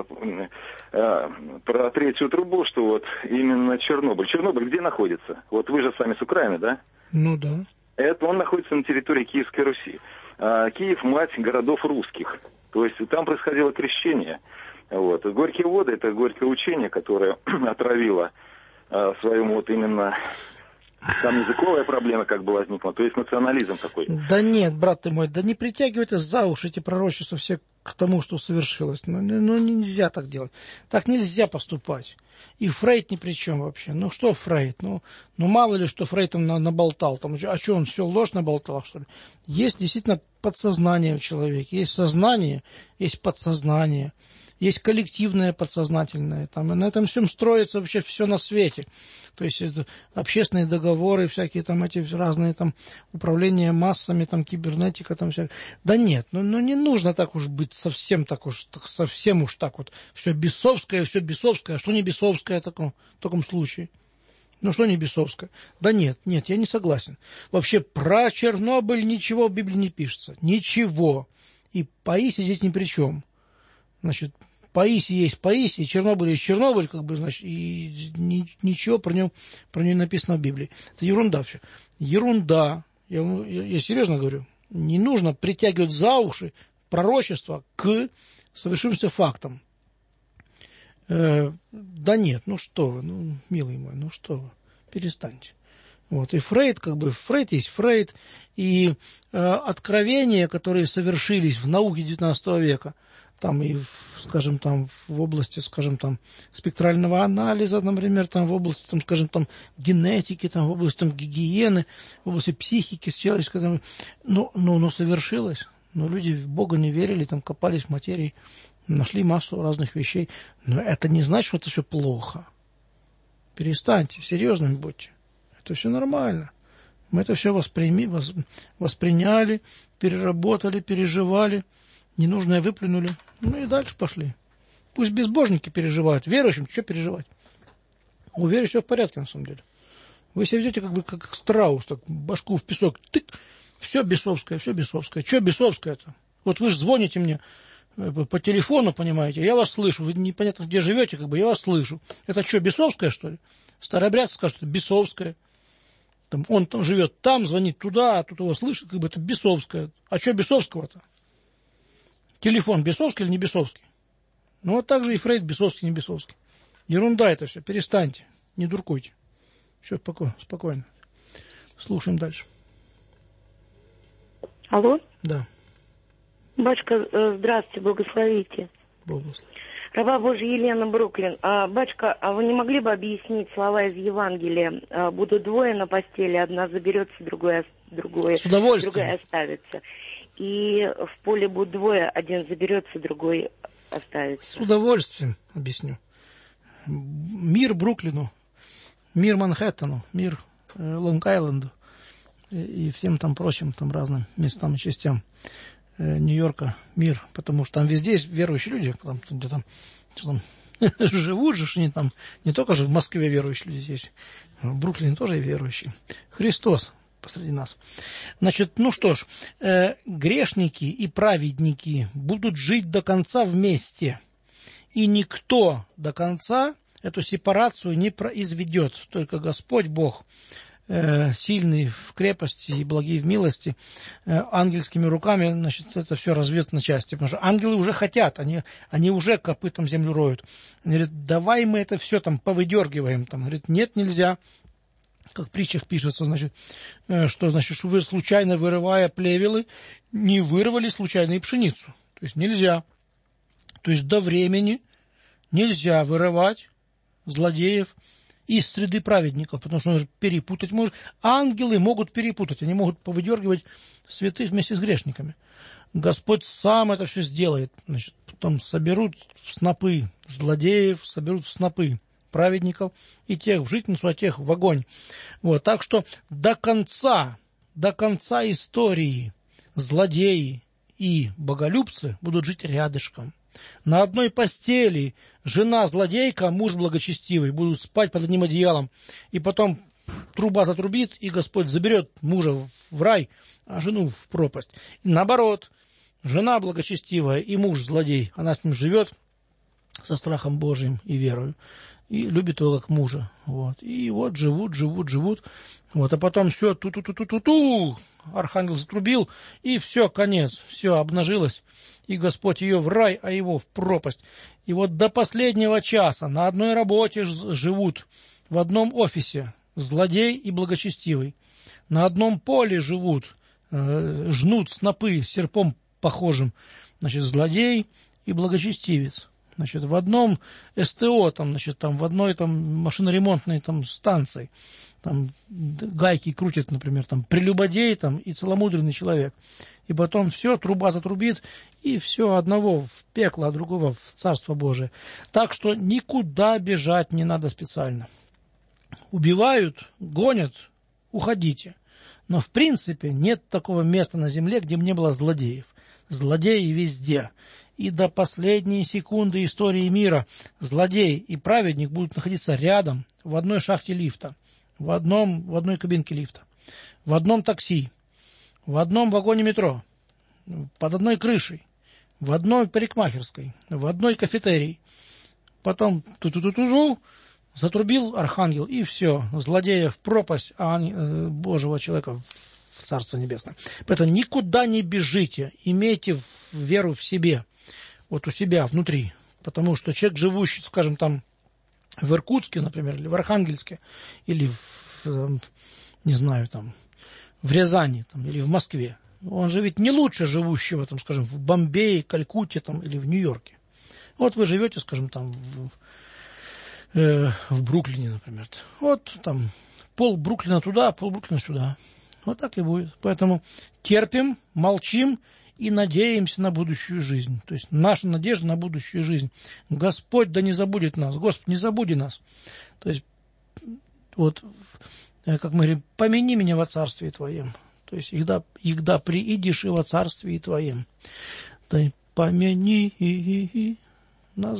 про третью трубу, что вот именно Чернобыль. Чернобыль где находится? Вот вы же сами с Украины, да? Ну да. Он находится на территории Киевской Руси. Киев – мать городов русских. То есть там происходило крещение. Вот. Горькие воды – это горькое учение, которое отравило своим вот именно... Там языковая проблема как бы возникла, то есть национализм такой. Да нет, брат ты мой, да не притягивайте за уши эти пророчества все к тому, что совершилось. Нельзя так делать. Так нельзя поступать. И Фрейд ни при чем вообще. Что Фрейд? Мало ли, что Фрейд там наболтал. А что, он все ложь наболтал, что ли? Есть действительно подсознание у человека. Есть сознание, есть подсознание. Есть коллективное подсознательное. Там, и на этом всем строится вообще все на свете. То есть это общественные договоры, всякие там эти разные там управления массами, там кибернетика, там всякое. Да нет, не нужно так уж быть совсем так уж вот. Все бесовское. А что не бесовское в таком случае? Что не бесовское? Да нет, я не согласен. Вообще про Чернобыль ничего в Библии не пишется. Ничего. И Паисий здесь ни при чем. Значит, Паисий есть Паисий, Чернобыль есть Чернобыль, как бы, значит, и ничего про него не написано в Библии. Это ерунда все. Ерунда. Я серьезно говорю. Не нужно притягивать за уши пророчества к совершившимся фактам. Да нет, что вы, милый мой, что вы, перестаньте. Вот, и Фрейд, Фрейд есть Фрейд, и откровения, которые совершились в науке XIX века, там и, скажем, там в области, скажем, там спектрального анализа, например, там в области, там, скажем, там генетики, там в области там гигиены, в области психики, человеческой, там, совершилось. Люди в Бога не верили, там копались в материи, нашли массу разных вещей. Но это не значит, что это все плохо. Перестаньте, серьезными будьте. Это все нормально. Мы это все восприняли, переработали, переживали. Ненужное выплюнули. И дальше пошли. Пусть безбожники переживают. Верующим что переживать? У верующих все в порядке, на самом деле. Вы себя ведете как страус, так, башку в песок. Тык, все бесовское. Что бесовское-то? Вот вы же звоните мне по телефону, понимаете, я вас слышу. Вы непонятно где живете, я вас слышу. Это что, бесовское, что ли? Старообрядцы скажут, это бесовское. Он там живет там, звонит туда, а тут его слышит, это бесовское. А что бесовского-то? Телефон бесовский или не бесовский? Вот так же и Фрейд бесовский, не бесовский. Ерунда это все, перестаньте, не дуркуйте. Все, спокойно. Слушаем дальше. Алло? Да. Батюшка, здравствуйте, благословите. Благослови. Раба Божья Елена, Бруклин. Батюшка, а вы не могли бы объяснить слова из Евангелия? Будут двое на постели, одна заберется, другая оставится. И в поле будут двое, один заберется, другой оставится. С удовольствием объясню. Мир Бруклину, мир Манхэттену, мир Лонг-Айленду и всем там прочим там разным местам и частям Нью-Йорка мир, потому что там везде есть верующие люди, где там живут же, они там не только же в Москве верующие люди есть, в Бруклине тоже верующие. Христос посреди нас. Значит, что ж, грешники и праведники будут жить до конца вместе, и никто до конца эту сепарацию не произведет, только Господь Бог сильный в крепости и благий в милости, ангельскими руками, значит, это все развернут на части. Потому что ангелы уже хотят, они уже копытом землю роют. Они говорят, давай мы это все там повыдергиваем. Там, говорят, нет, нельзя. Как в притчах пишется, значит, что значит, что вы случайно вырывая плевелы, не вырвали случайно и пшеницу. То есть нельзя. То есть до времени нельзя вырывать злодеев из среды праведников, потому что он же перепутать может. Ангелы могут перепутать, они могут повыдергивать святых вместе с грешниками. Господь сам это все сделает. Значит, потом соберут в снопы злодеев, соберут в снопы праведников, и тех в житницу, а тех в огонь. Вот, так что до конца истории злодеи и боголюбцы будут жить рядышком. На одной постели жена злодейка, муж благочестивый будут спать под одним одеялом. И потом труба затрубит, и Господь заберет мужа в рай, а жену в пропасть. И наоборот, жена благочестивая и муж злодей, она с ним живет со страхом Божиим и верою. И любит его как мужа. Вот. И вот живут. Вот. А потом все, ту-ту-ту-ту-ту-ту, архангел затрубил, и все, конец, все обнажилось. И Господь ее в рай, а его в пропасть. И вот до последнего часа на одной работе живут, в одном офисе злодей и благочестивый. На одном поле живут, жнут снопы серпом похожим, значит, злодей и благочестивец. Значит, в одном СТО, там, значит, там, в одной там, машиноремонтной там, станции там, гайки крутят, например, там, прелюбодей там, и целомудренный человек. И потом все, труба затрубит, и все, одного в пекло, а другого в Царство Божие. Так что никуда бежать не надо специально. Убивают, гонят, уходите. Но в принципе нет такого места на земле, где бы не было злодеев. Злодеи везде. И до последней секунды истории мира злодей и праведник будут находиться рядом, в одной шахте лифта, в одной кабинке лифта, в одном такси, в одном вагоне метро, под одной крышей, в одной парикмахерской, в одной кафетерии. Потом ту-ту-ту-ту-ту, затрубил архангел, и все, злодея в пропасть, а Божьего человека в Царство Небесное. Поэтому никуда не бежите, имейте веру в себе. Вот у себя внутри, потому что человек, живущий, скажем, там в Иркутске, например, или в Архангельске, или не знаю, там в Рязани, там, или в Москве, он же ведь не лучше живущего, там, скажем, в Бомбее, Калькутте, там, или в Нью-Йорке. Вот вы живете, скажем, там в Бруклине, например. Вот там пол Бруклина туда, пол Бруклина сюда. Вот так и будет. Поэтому терпим, молчим и надеемся на будущую жизнь. То есть наша надежда на будущую жизнь. Господь да не забудет нас. Господь, не забуди нас. То есть, вот, как мы говорим, помяни меня во Царстве Твоем. То есть, игда приидешь и во Царстве Твоем. То есть, помяни нас,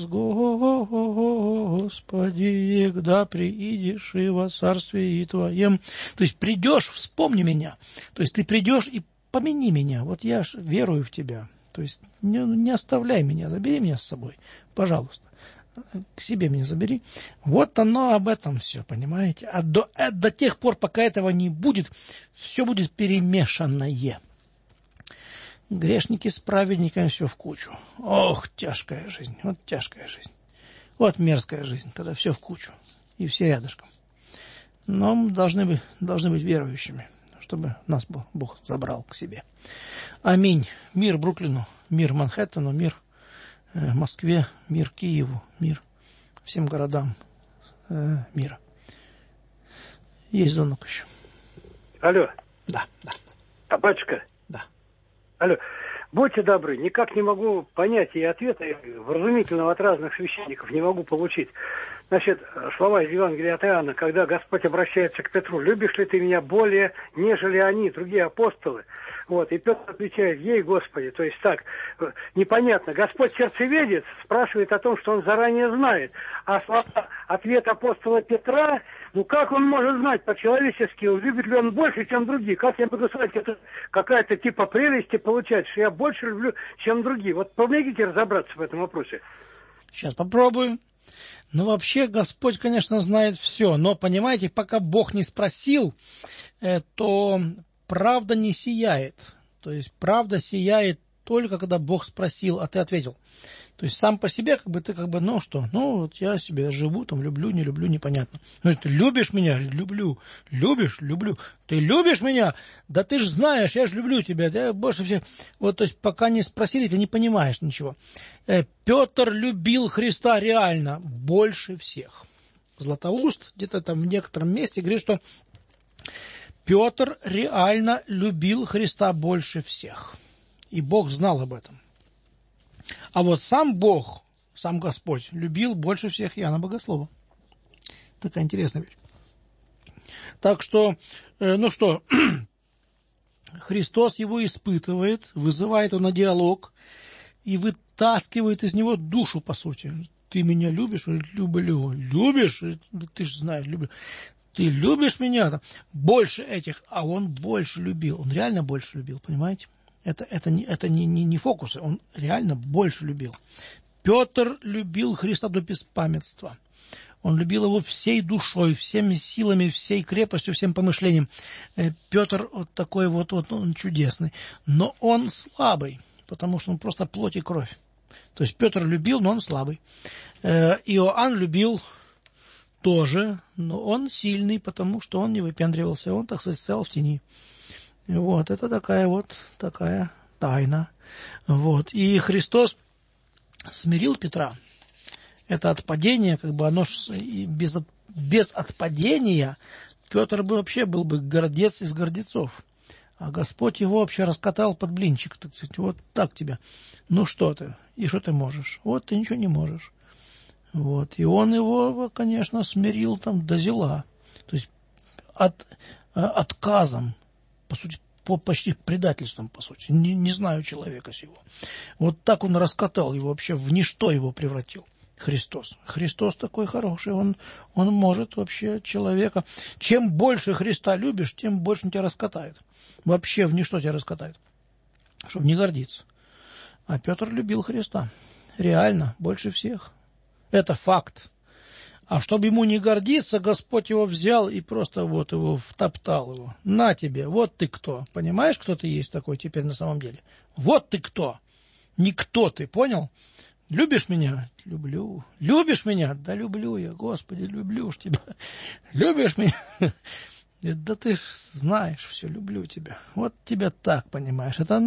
Господи, игда приидешь и во Царстве Твоем. То есть, придешь, вспомни меня. То есть, ты придешь и помяни меня, вот я ж верую в тебя. То есть не оставляй меня, забери меня с собой, пожалуйста. К себе меня забери. Вот оно об этом все, понимаете? А до тех пор, пока этого не будет, все будет перемешанное. Грешники с праведниками все в кучу. Ох, тяжкая жизнь, вот тяжкая жизнь. Вот мерзкая жизнь, когда все в кучу, и все рядышком. Но мы должны быть верующими, чтобы нас Бог забрал к себе. Аминь. Мир Бруклину, мир Манхэттену, мир Москве, мир Киеву, мир всем городам мира. Есть звонок еще. Алло. Да. А батюшка? Да. Алло. Будьте добры, никак не могу понять и ответа вразумительного от разных священников не могу получить. Значит, слова из Евангелия от Иоанна, когда Господь обращается к Петру: «Любишь ли ты меня более, нежели они, другие апостолы?» Вот, и Петр отвечает: «Ей, Господи». То есть так, непонятно. Господь сердцеведец спрашивает о том, что он заранее знает. А ответ апостола Петра, ну как он может знать по-человечески, любит ли он больше, чем другие? Как я буду сказать, это какая-то типа прелести получать, что я больше люблю, чем другие? Вот помогите разобраться в этом вопросе. Сейчас попробую. Ну, вообще, Господь, конечно, знает все, но, понимаете, пока Бог не спросил, то правда не сияет. То есть правда сияет только когда Бог спросил, а ты ответил. То есть сам по себе, ты ну что, ну вот я себе живу, там люблю, не люблю, непонятно. Ну, ты любишь меня? Люблю. Любишь? Люблю. Ты любишь меня? Да ты ж знаешь, я же люблю тебя. Я больше всех. Вот, то есть пока не спросили, ты не понимаешь ничего. Петр любил Христа реально больше всех. Златоуст где-то там в некотором месте говорит, что Петр реально любил Христа больше всех. И Бог знал об этом. А вот сам Бог, сам Господь, любил больше всех Иоанна Богослова. Такая интересная вещь. Так что, ну что, Христос его испытывает, вызывает его на диалог и вытаскивает из него душу, по сути. Ты меня любишь? Люблю. Любишь? Ты же знаешь, люблю. Ты любишь меня? Больше этих, а он больше любил. Он реально больше любил, понимаете? Это не фокусы, он реально больше любил. Петр любил Христа до беспамятства. Он любил его всей душой, всеми силами, всей крепостью, всем помышлением. Петр вот такой вот он чудесный. Но он слабый, потому что он просто плоть и кровь. То есть Петр любил, но он слабый. Иоанн любил тоже, но он сильный, потому что он не выпендривался, он, так сказать, стоял в тени. Вот, это такая тайна. Вот. И Христос смирил Петра. Это отпадение, оно без отпадения Петр был бы гордец из гордецов. А Господь его вообще раскатал под блинчик. Так сказать, вот так тебя. Ну что ты? И что ты можешь? Вот ты ничего не можешь. Вот. И он его, конечно, смирил там до зела. То есть отказом. По сути, почти предательством, по сути. Не знаю человека сего. Вот так он раскатал его, вообще в ничто его превратил. Христос. Христос такой хороший, он может вообще человека... Чем больше Христа любишь, тем больше он тебя раскатает. Вообще в ничто тебя раскатает. Чтобы не гордиться. А Петр любил Христа. Реально, больше всех. Это факт. А чтобы ему не гордиться, Господь его взял и просто вот его втоптал его. На тебе, вот ты кто. Понимаешь, кто ты есть такой теперь на самом деле? Вот ты кто. Никто ты, понял? Любишь меня? Люблю. Любишь меня? Да люблю я, Господи, люблю ж тебя. Любишь меня? Да ты ж знаешь все, люблю тебя. Вот тебя так, понимаешь. Это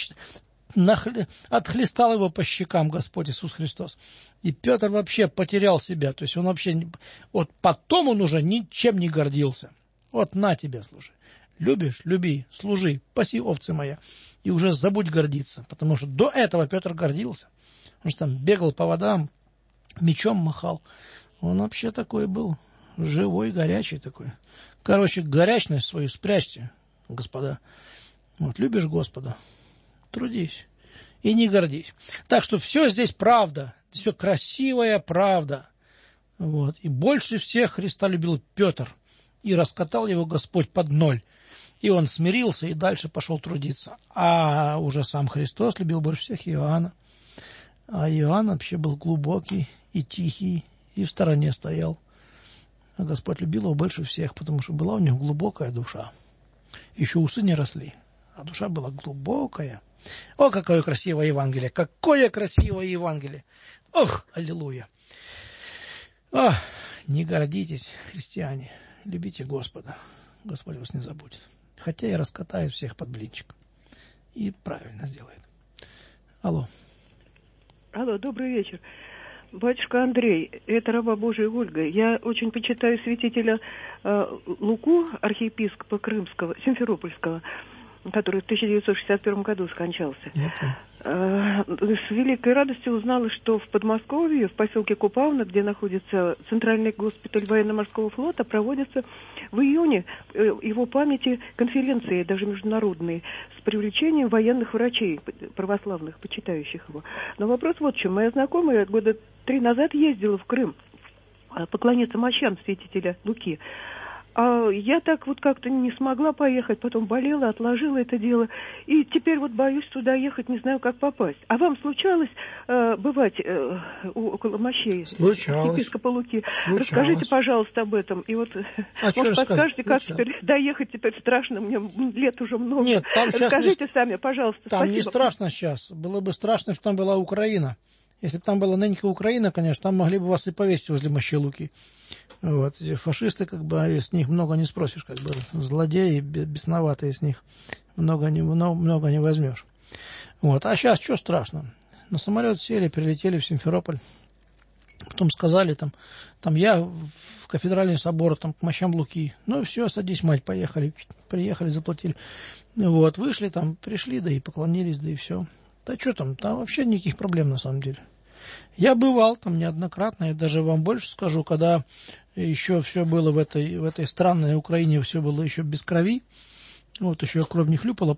отхлестал его по щекам Господь Иисус Христос. И Петр вообще потерял себя. То есть он вообще... Вот потом он уже ничем не гордился. Вот на тебя, слушай. Любишь? Люби, служи, паси, овцы моя. И уже забудь гордиться. Потому что до этого Петр гордился. Он же там бегал по водам, мечом махал. Он вообще такой был. Живой, горячий такой. Короче, горячность свою спрячьте, господа. Вот, любишь Господа? Трудись и не гордись. Так что все здесь правда, все красивая правда. Вот. И больше всех Христа любил Петр. И раскатал его Господь под ноль. И он смирился и дальше пошел трудиться. А уже сам Христос любил больше всех Иоанна. А Иоанн вообще был глубокий и тихий, и в стороне стоял. А Господь любил его больше всех, потому что была у него глубокая душа. Еще усы не росли, а душа была глубокая. О, какое красивое Евангелие! Какое красивое Евангелие! Ох, аллилуйя! О, не гордитесь, христиане, любите Господа. Господь вас не забудет. Хотя и раскатает всех под блинчик. И правильно сделает. Алло. Алло, добрый вечер. Батюшка Андрей, это раба Божия Ольга. Я очень почитаю святителя Луку, архиепископа Крымского, Симферопольского, который в 1961 году скончался. С великой радостью узнала, что в Подмосковье, в поселке Купавна, где находится Центральный госпиталь военно-морского флота, проводятся в июне его памяти конференции, даже международные, с привлечением военных врачей, православных, почитающих его. Но вопрос вот в чем. Моя знакомая года 3 назад ездила в Крым поклониться мощам святителя Луки. А я так вот как-то не смогла поехать, потом болела, отложила это дело. И теперь вот боюсь туда ехать, не знаю, как попасть. А вам случалось бывать около мощей? Случалось. Епископа Луки? Случалось. Расскажите, пожалуйста, об этом. И вот, может, подскажете, как теперь доехать? Теперь страшно, мне лет уже много. Нет, там сейчас расскажите сами, пожалуйста. Там Спасибо. не страшно сейчас. Было бы страшно, если бы там была Украина. Если бы там была нынешняя Украина, конечно, там могли бы вас и повесить возле мощей Луки. Вот. И фашисты, как бы, с них много не спросишь, как бы, злодеи, бесноватые, с них много не возьмешь. Вот. А сейчас что страшно? На самолет сели, прилетели в Симферополь. Потом сказали, там я в кафедральный собор, там, к мощам Луки. Ну, все, садись, мать, поехали. Приехали, заплатили. Вот, вышли там, пришли, да и поклонились, да и все. Да что там вообще никаких проблем на самом деле. Я бывал там неоднократно, я даже вам больше скажу, когда еще все было в этой странной Украине, все было еще без крови. Вот еще кровь не хлюпала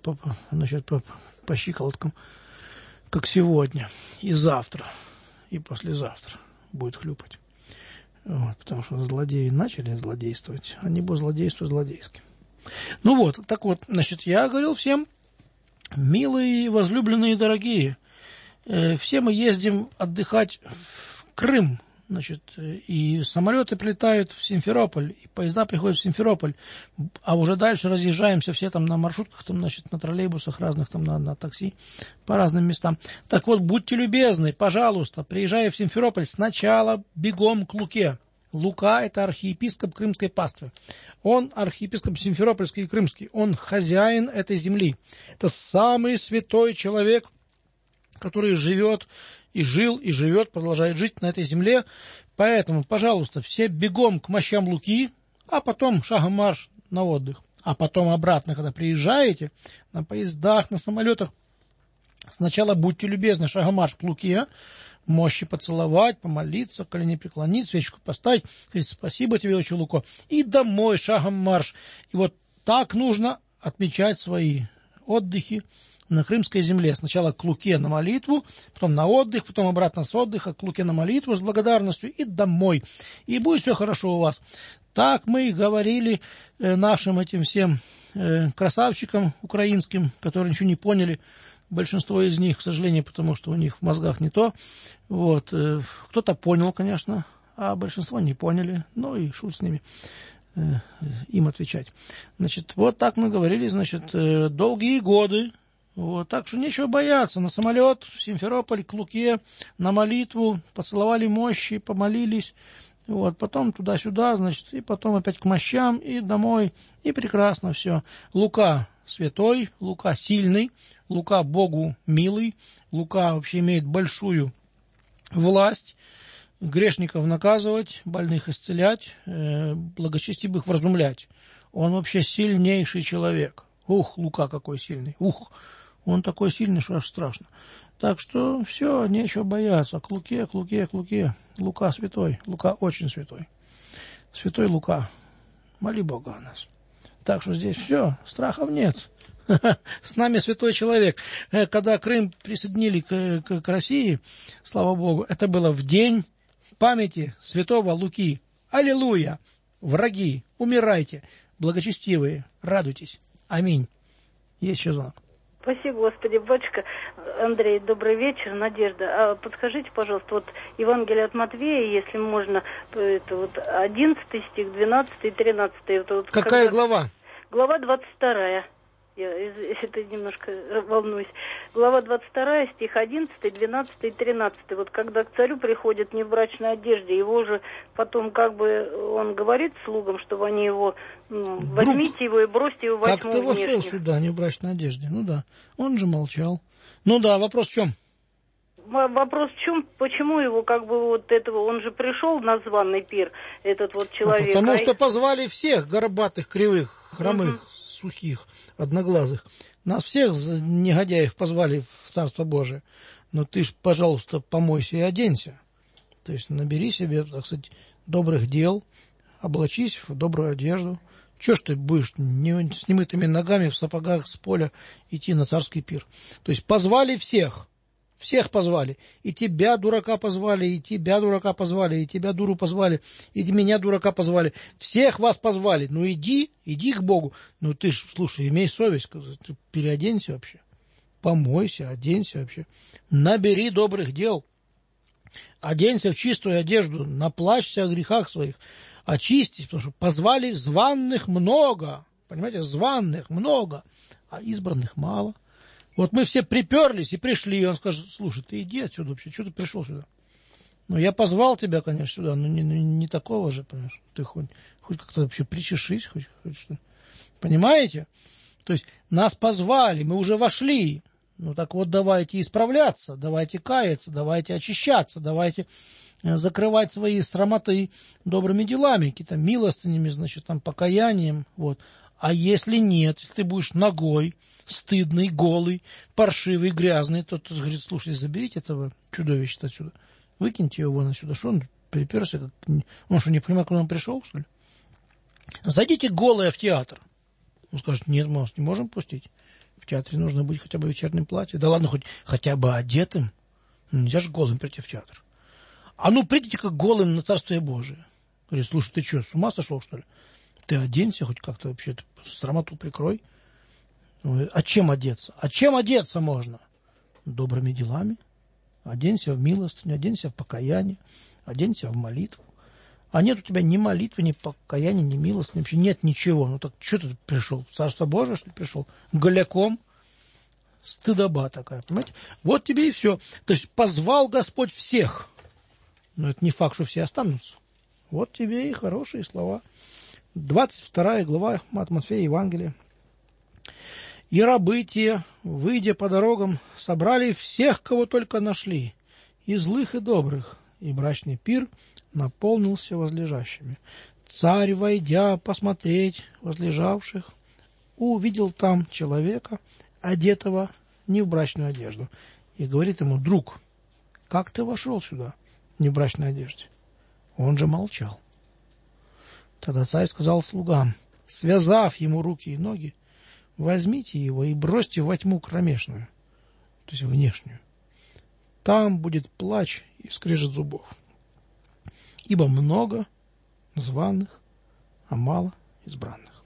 по щиколоткам, как сегодня, и завтра, и послезавтра будет хлюпать. Вот, потому что злодеи начали злодействовать, они будут злодействовать злодейски. Ну вот, так вот, значит, я говорил всем, милые, возлюбленные, дорогие, все мы ездим отдыхать в Крым, значит, и самолеты прилетают в Симферополь, и поезда приходят в Симферополь, а уже дальше разъезжаемся все там на маршрутках, там, значит, на троллейбусах разных, там, на такси, по разным местам. Так вот, будьте любезны, пожалуйста, приезжая в Симферополь, сначала бегом к Луке. Лука – это архиепископ Крымской паствы. Он архиепископ Симферопольский и Крымский. Он хозяин этой земли. Это самый святой человек, который живет и жил, и живет, продолжает жить на этой земле. Поэтому, пожалуйста, все бегом к мощам Луки, а потом шагом марш на отдых. А потом обратно, когда приезжаете, на поездах, на самолетах, сначала будьте любезны, шагом марш к Луке, мощи поцеловать, помолиться, колени преклонить, свечку поставить, сказать спасибо тебе, отче Луко, и домой шагом марш. И вот так нужно отмечать свои отдыхи на Крымской земле. Сначала к Луке на молитву, потом на отдых, потом обратно с отдыха к Луке на молитву с благодарностью и домой. И будет все хорошо у вас. Так мы и говорили нашим этим всем красавчикам украинским, которые ничего не поняли. Большинство из них, к сожалению, потому что у них в мозгах не то. Вот. Кто-то понял, конечно, а большинство не поняли. Ну и шут с ними, им отвечать. Значит, вот так мы говорили, значит, долгие годы. Вот. Так что нечего бояться. На самолет в Симферополь, к Луке, на молитву, поцеловали мощи, помолились. Вот. Потом туда-сюда, значит, и потом опять к мощам, и домой. И прекрасно все. Лука святой, Лука сильный, Лука Богу милый, Лука вообще имеет большую власть грешников наказывать, больных исцелять, благочестивых вразумлять. Он вообще сильнейший человек. Ух, Лука какой сильный, ух, он такой сильный, что аж страшно. Так что все, нечего бояться. К Луке, к Луке, к Луке. Лука святой, Лука очень святой. Святой Лука, моли Бога о нас. Так что здесь все, страхов нет. С нами святой человек. Когда Крым присоединили к России, слава Богу, это было в день памяти святого Луки. Аллилуйя! Враги, умирайте, благочестивые, радуйтесь. Аминь. Есть еще звонок. Спасибо, Господи, батюшка. Андрей, добрый вечер, Надежда. А подскажите, пожалуйста, вот Евангелие от Матвея, если можно, это вот 11 стих, 12 и 13. Вот какая глава? Глава 22. Я это немножко волнуюсь. Глава 22, стих 11, 12 и 13. Вот когда к царю приходит не в брачной одежде, его же потом как бы он говорит слугам, чтобы они его, возьмите его и бросьте его во тьму внешнюю. Как ты вошел сюда не в брачной одежде? Ну да, он же молчал. Ну да, вопрос в чем? Вопрос в чем, почему его как бы вот этого, он же пришел на званый пир, этот вот человек. Потому что позвали всех горбатых, кривых, хромых, сухих, одноглазых. Нас всех негодяев позвали в Царство Божие. Но ты ж, пожалуйста, помойся и оденься. То есть набери себе, так сказать, добрых дел, облачись в добрую одежду. Чего ж ты будешь с немытыми ногами в сапогах с поля идти на царский пир? То есть позвали всех. Всех позвали. И тебя, дурака, позвали, и тебя, дурака, позвали, и тебя, дуру, позвали, и меня, дурака, позвали. Всех вас позвали. Ну, иди к Богу. Ну, ты ж, слушай, имей совесть. Ты переоденься вообще. Помойся, оденься вообще. Набери добрых дел. Оденься в чистую одежду. Наплачься о грехах своих. Очистись, потому что позвали званных много. Понимаете, званных много, а избранных мало. Вот мы все приперлись и пришли, и он скажет: слушай, ты иди отсюда вообще, что ты пришел сюда? Ну, я позвал тебя, конечно, сюда, но не такого же, понимаешь? Ты хоть как-то вообще причешись, хоть что. Понимаете? То есть нас позвали, мы уже вошли. Ну, так вот, давайте исправляться, давайте каяться, давайте очищаться, давайте закрывать свои срамоты добрыми делами, какие-то милостынями, значит, там, покаянием, вот. А если нет, если ты будешь нагой, стыдный, голый, паршивый, грязный, то ты говорит: слушай, заберите этого чудовища отсюда, выкиньте его вон отсюда. Что он приперся? Он что, не понимает, куда он пришел, что ли? Зайдите голые в театр. Он скажет: нет, мы вас не можем пустить. В театре нужно быть хотя бы в вечернем платье. Да ладно, хотя бы одетым. Ну, нельзя же голым прийти в театр. А ну, придите как голым на Царствие Божие. Говорит: слушай, ты что, с ума сошел, что ли? Ты оденься хоть как-то вообще, срамоту прикрой. А чем одеться? А чем одеться можно? Добрыми делами. Оденься в милостыню, оденься в покаяние, оденься в молитву. А нет у тебя ни молитвы, ни покаяния, ни милостыни, вообще нет ничего. Ну так что ты пришел? В Царство Божие, что ли, пришел? Голяком? Стыдоба такая, понимаете? Вот тебе и все. То есть позвал Господь всех. Но это не факт, что все останутся. Вот тебе и хорошие слова. 22 глава от Матфея Евангелия. И рабы те, выйдя по дорогам, собрали всех, кого только нашли, и злых, и добрых, и брачный пир наполнился возлежащими. Царь, войдя посмотреть возлежавших, увидел там человека, одетого не в брачную одежду, и говорит ему: друг, как ты вошел сюда не в брачной одежде? Он же молчал. Тогда царь сказал слугам, связав ему руки и ноги: возьмите его и бросьте во тьму кромешную, то есть внешнюю. Там будет плач и скрежет зубов. Ибо много званых, а мало избранных.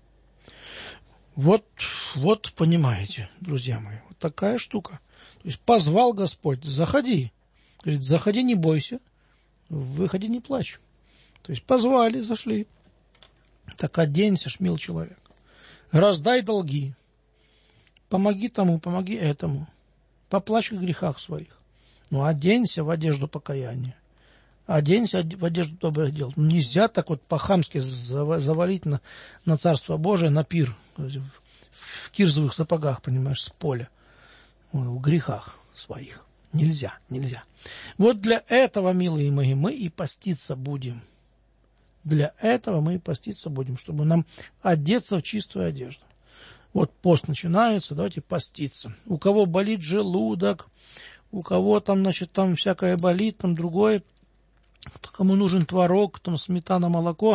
Вот понимаете, друзья мои, вот такая штука. То есть позвал Господь: заходи. Говорит: заходи, не бойся, выходи, не плачь. То есть позвали, зашли. Так оденься ж, мил человек. Раздай долги. Помоги тому, помоги этому. Поплачь о грехах своих. Ну, оденься в одежду покаяния. Оденься в одежду добрых дел. Нельзя так вот по-хамски завалить на Царство Божие, на пир. В кирзовых сапогах, понимаешь, с поля. В грехах своих. Нельзя. Вот для этого, милые мои, мы и поститься будем. Для этого мы и поститься будем, чтобы нам одеться в чистую одежду. Вот пост начинается, давайте поститься. У кого болит желудок, у кого там, значит, там всякое болит, там другое, кому нужен творог, там сметана, молоко,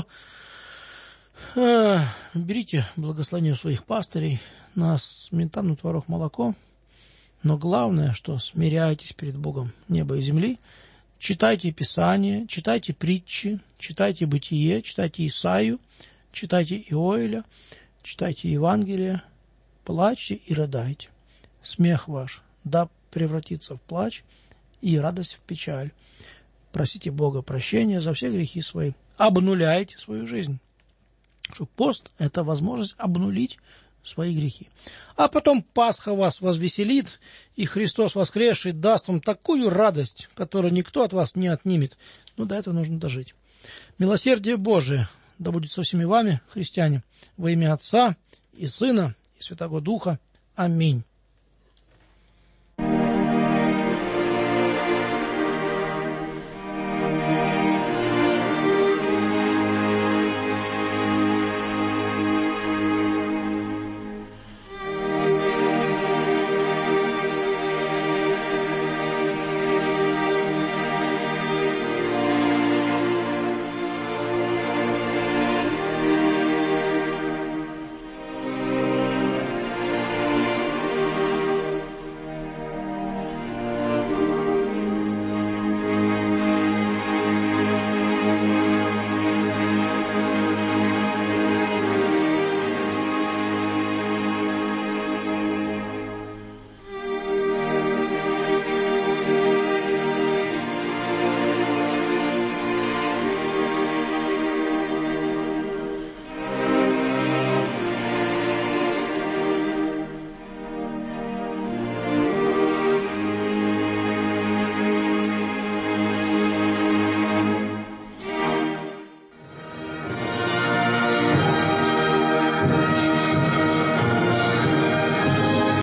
берите благословение у своих пастырей на сметану, творог, молоко. Но главное, что смиряйтесь перед Богом неба и земли. Читайте Писание, читайте притчи, читайте Бытие, читайте Исаию, читайте Иоэля, читайте Евангелие, плачьте и рыдайте. Смех ваш да превратится в плач и радость в печаль. Просите Бога прощения за все грехи свои. Обнуляйте свою жизнь. Что пост – это возможность обнулить свои грехи. А потом Пасха вас возвеселит, и Христос воскресший даст вам такую радость, которую никто от вас не отнимет. Но до этого нужно дожить. Милосердие Божие да будет со всеми вами, христиане, во имя Отца и Сына и Святого Духа. Аминь.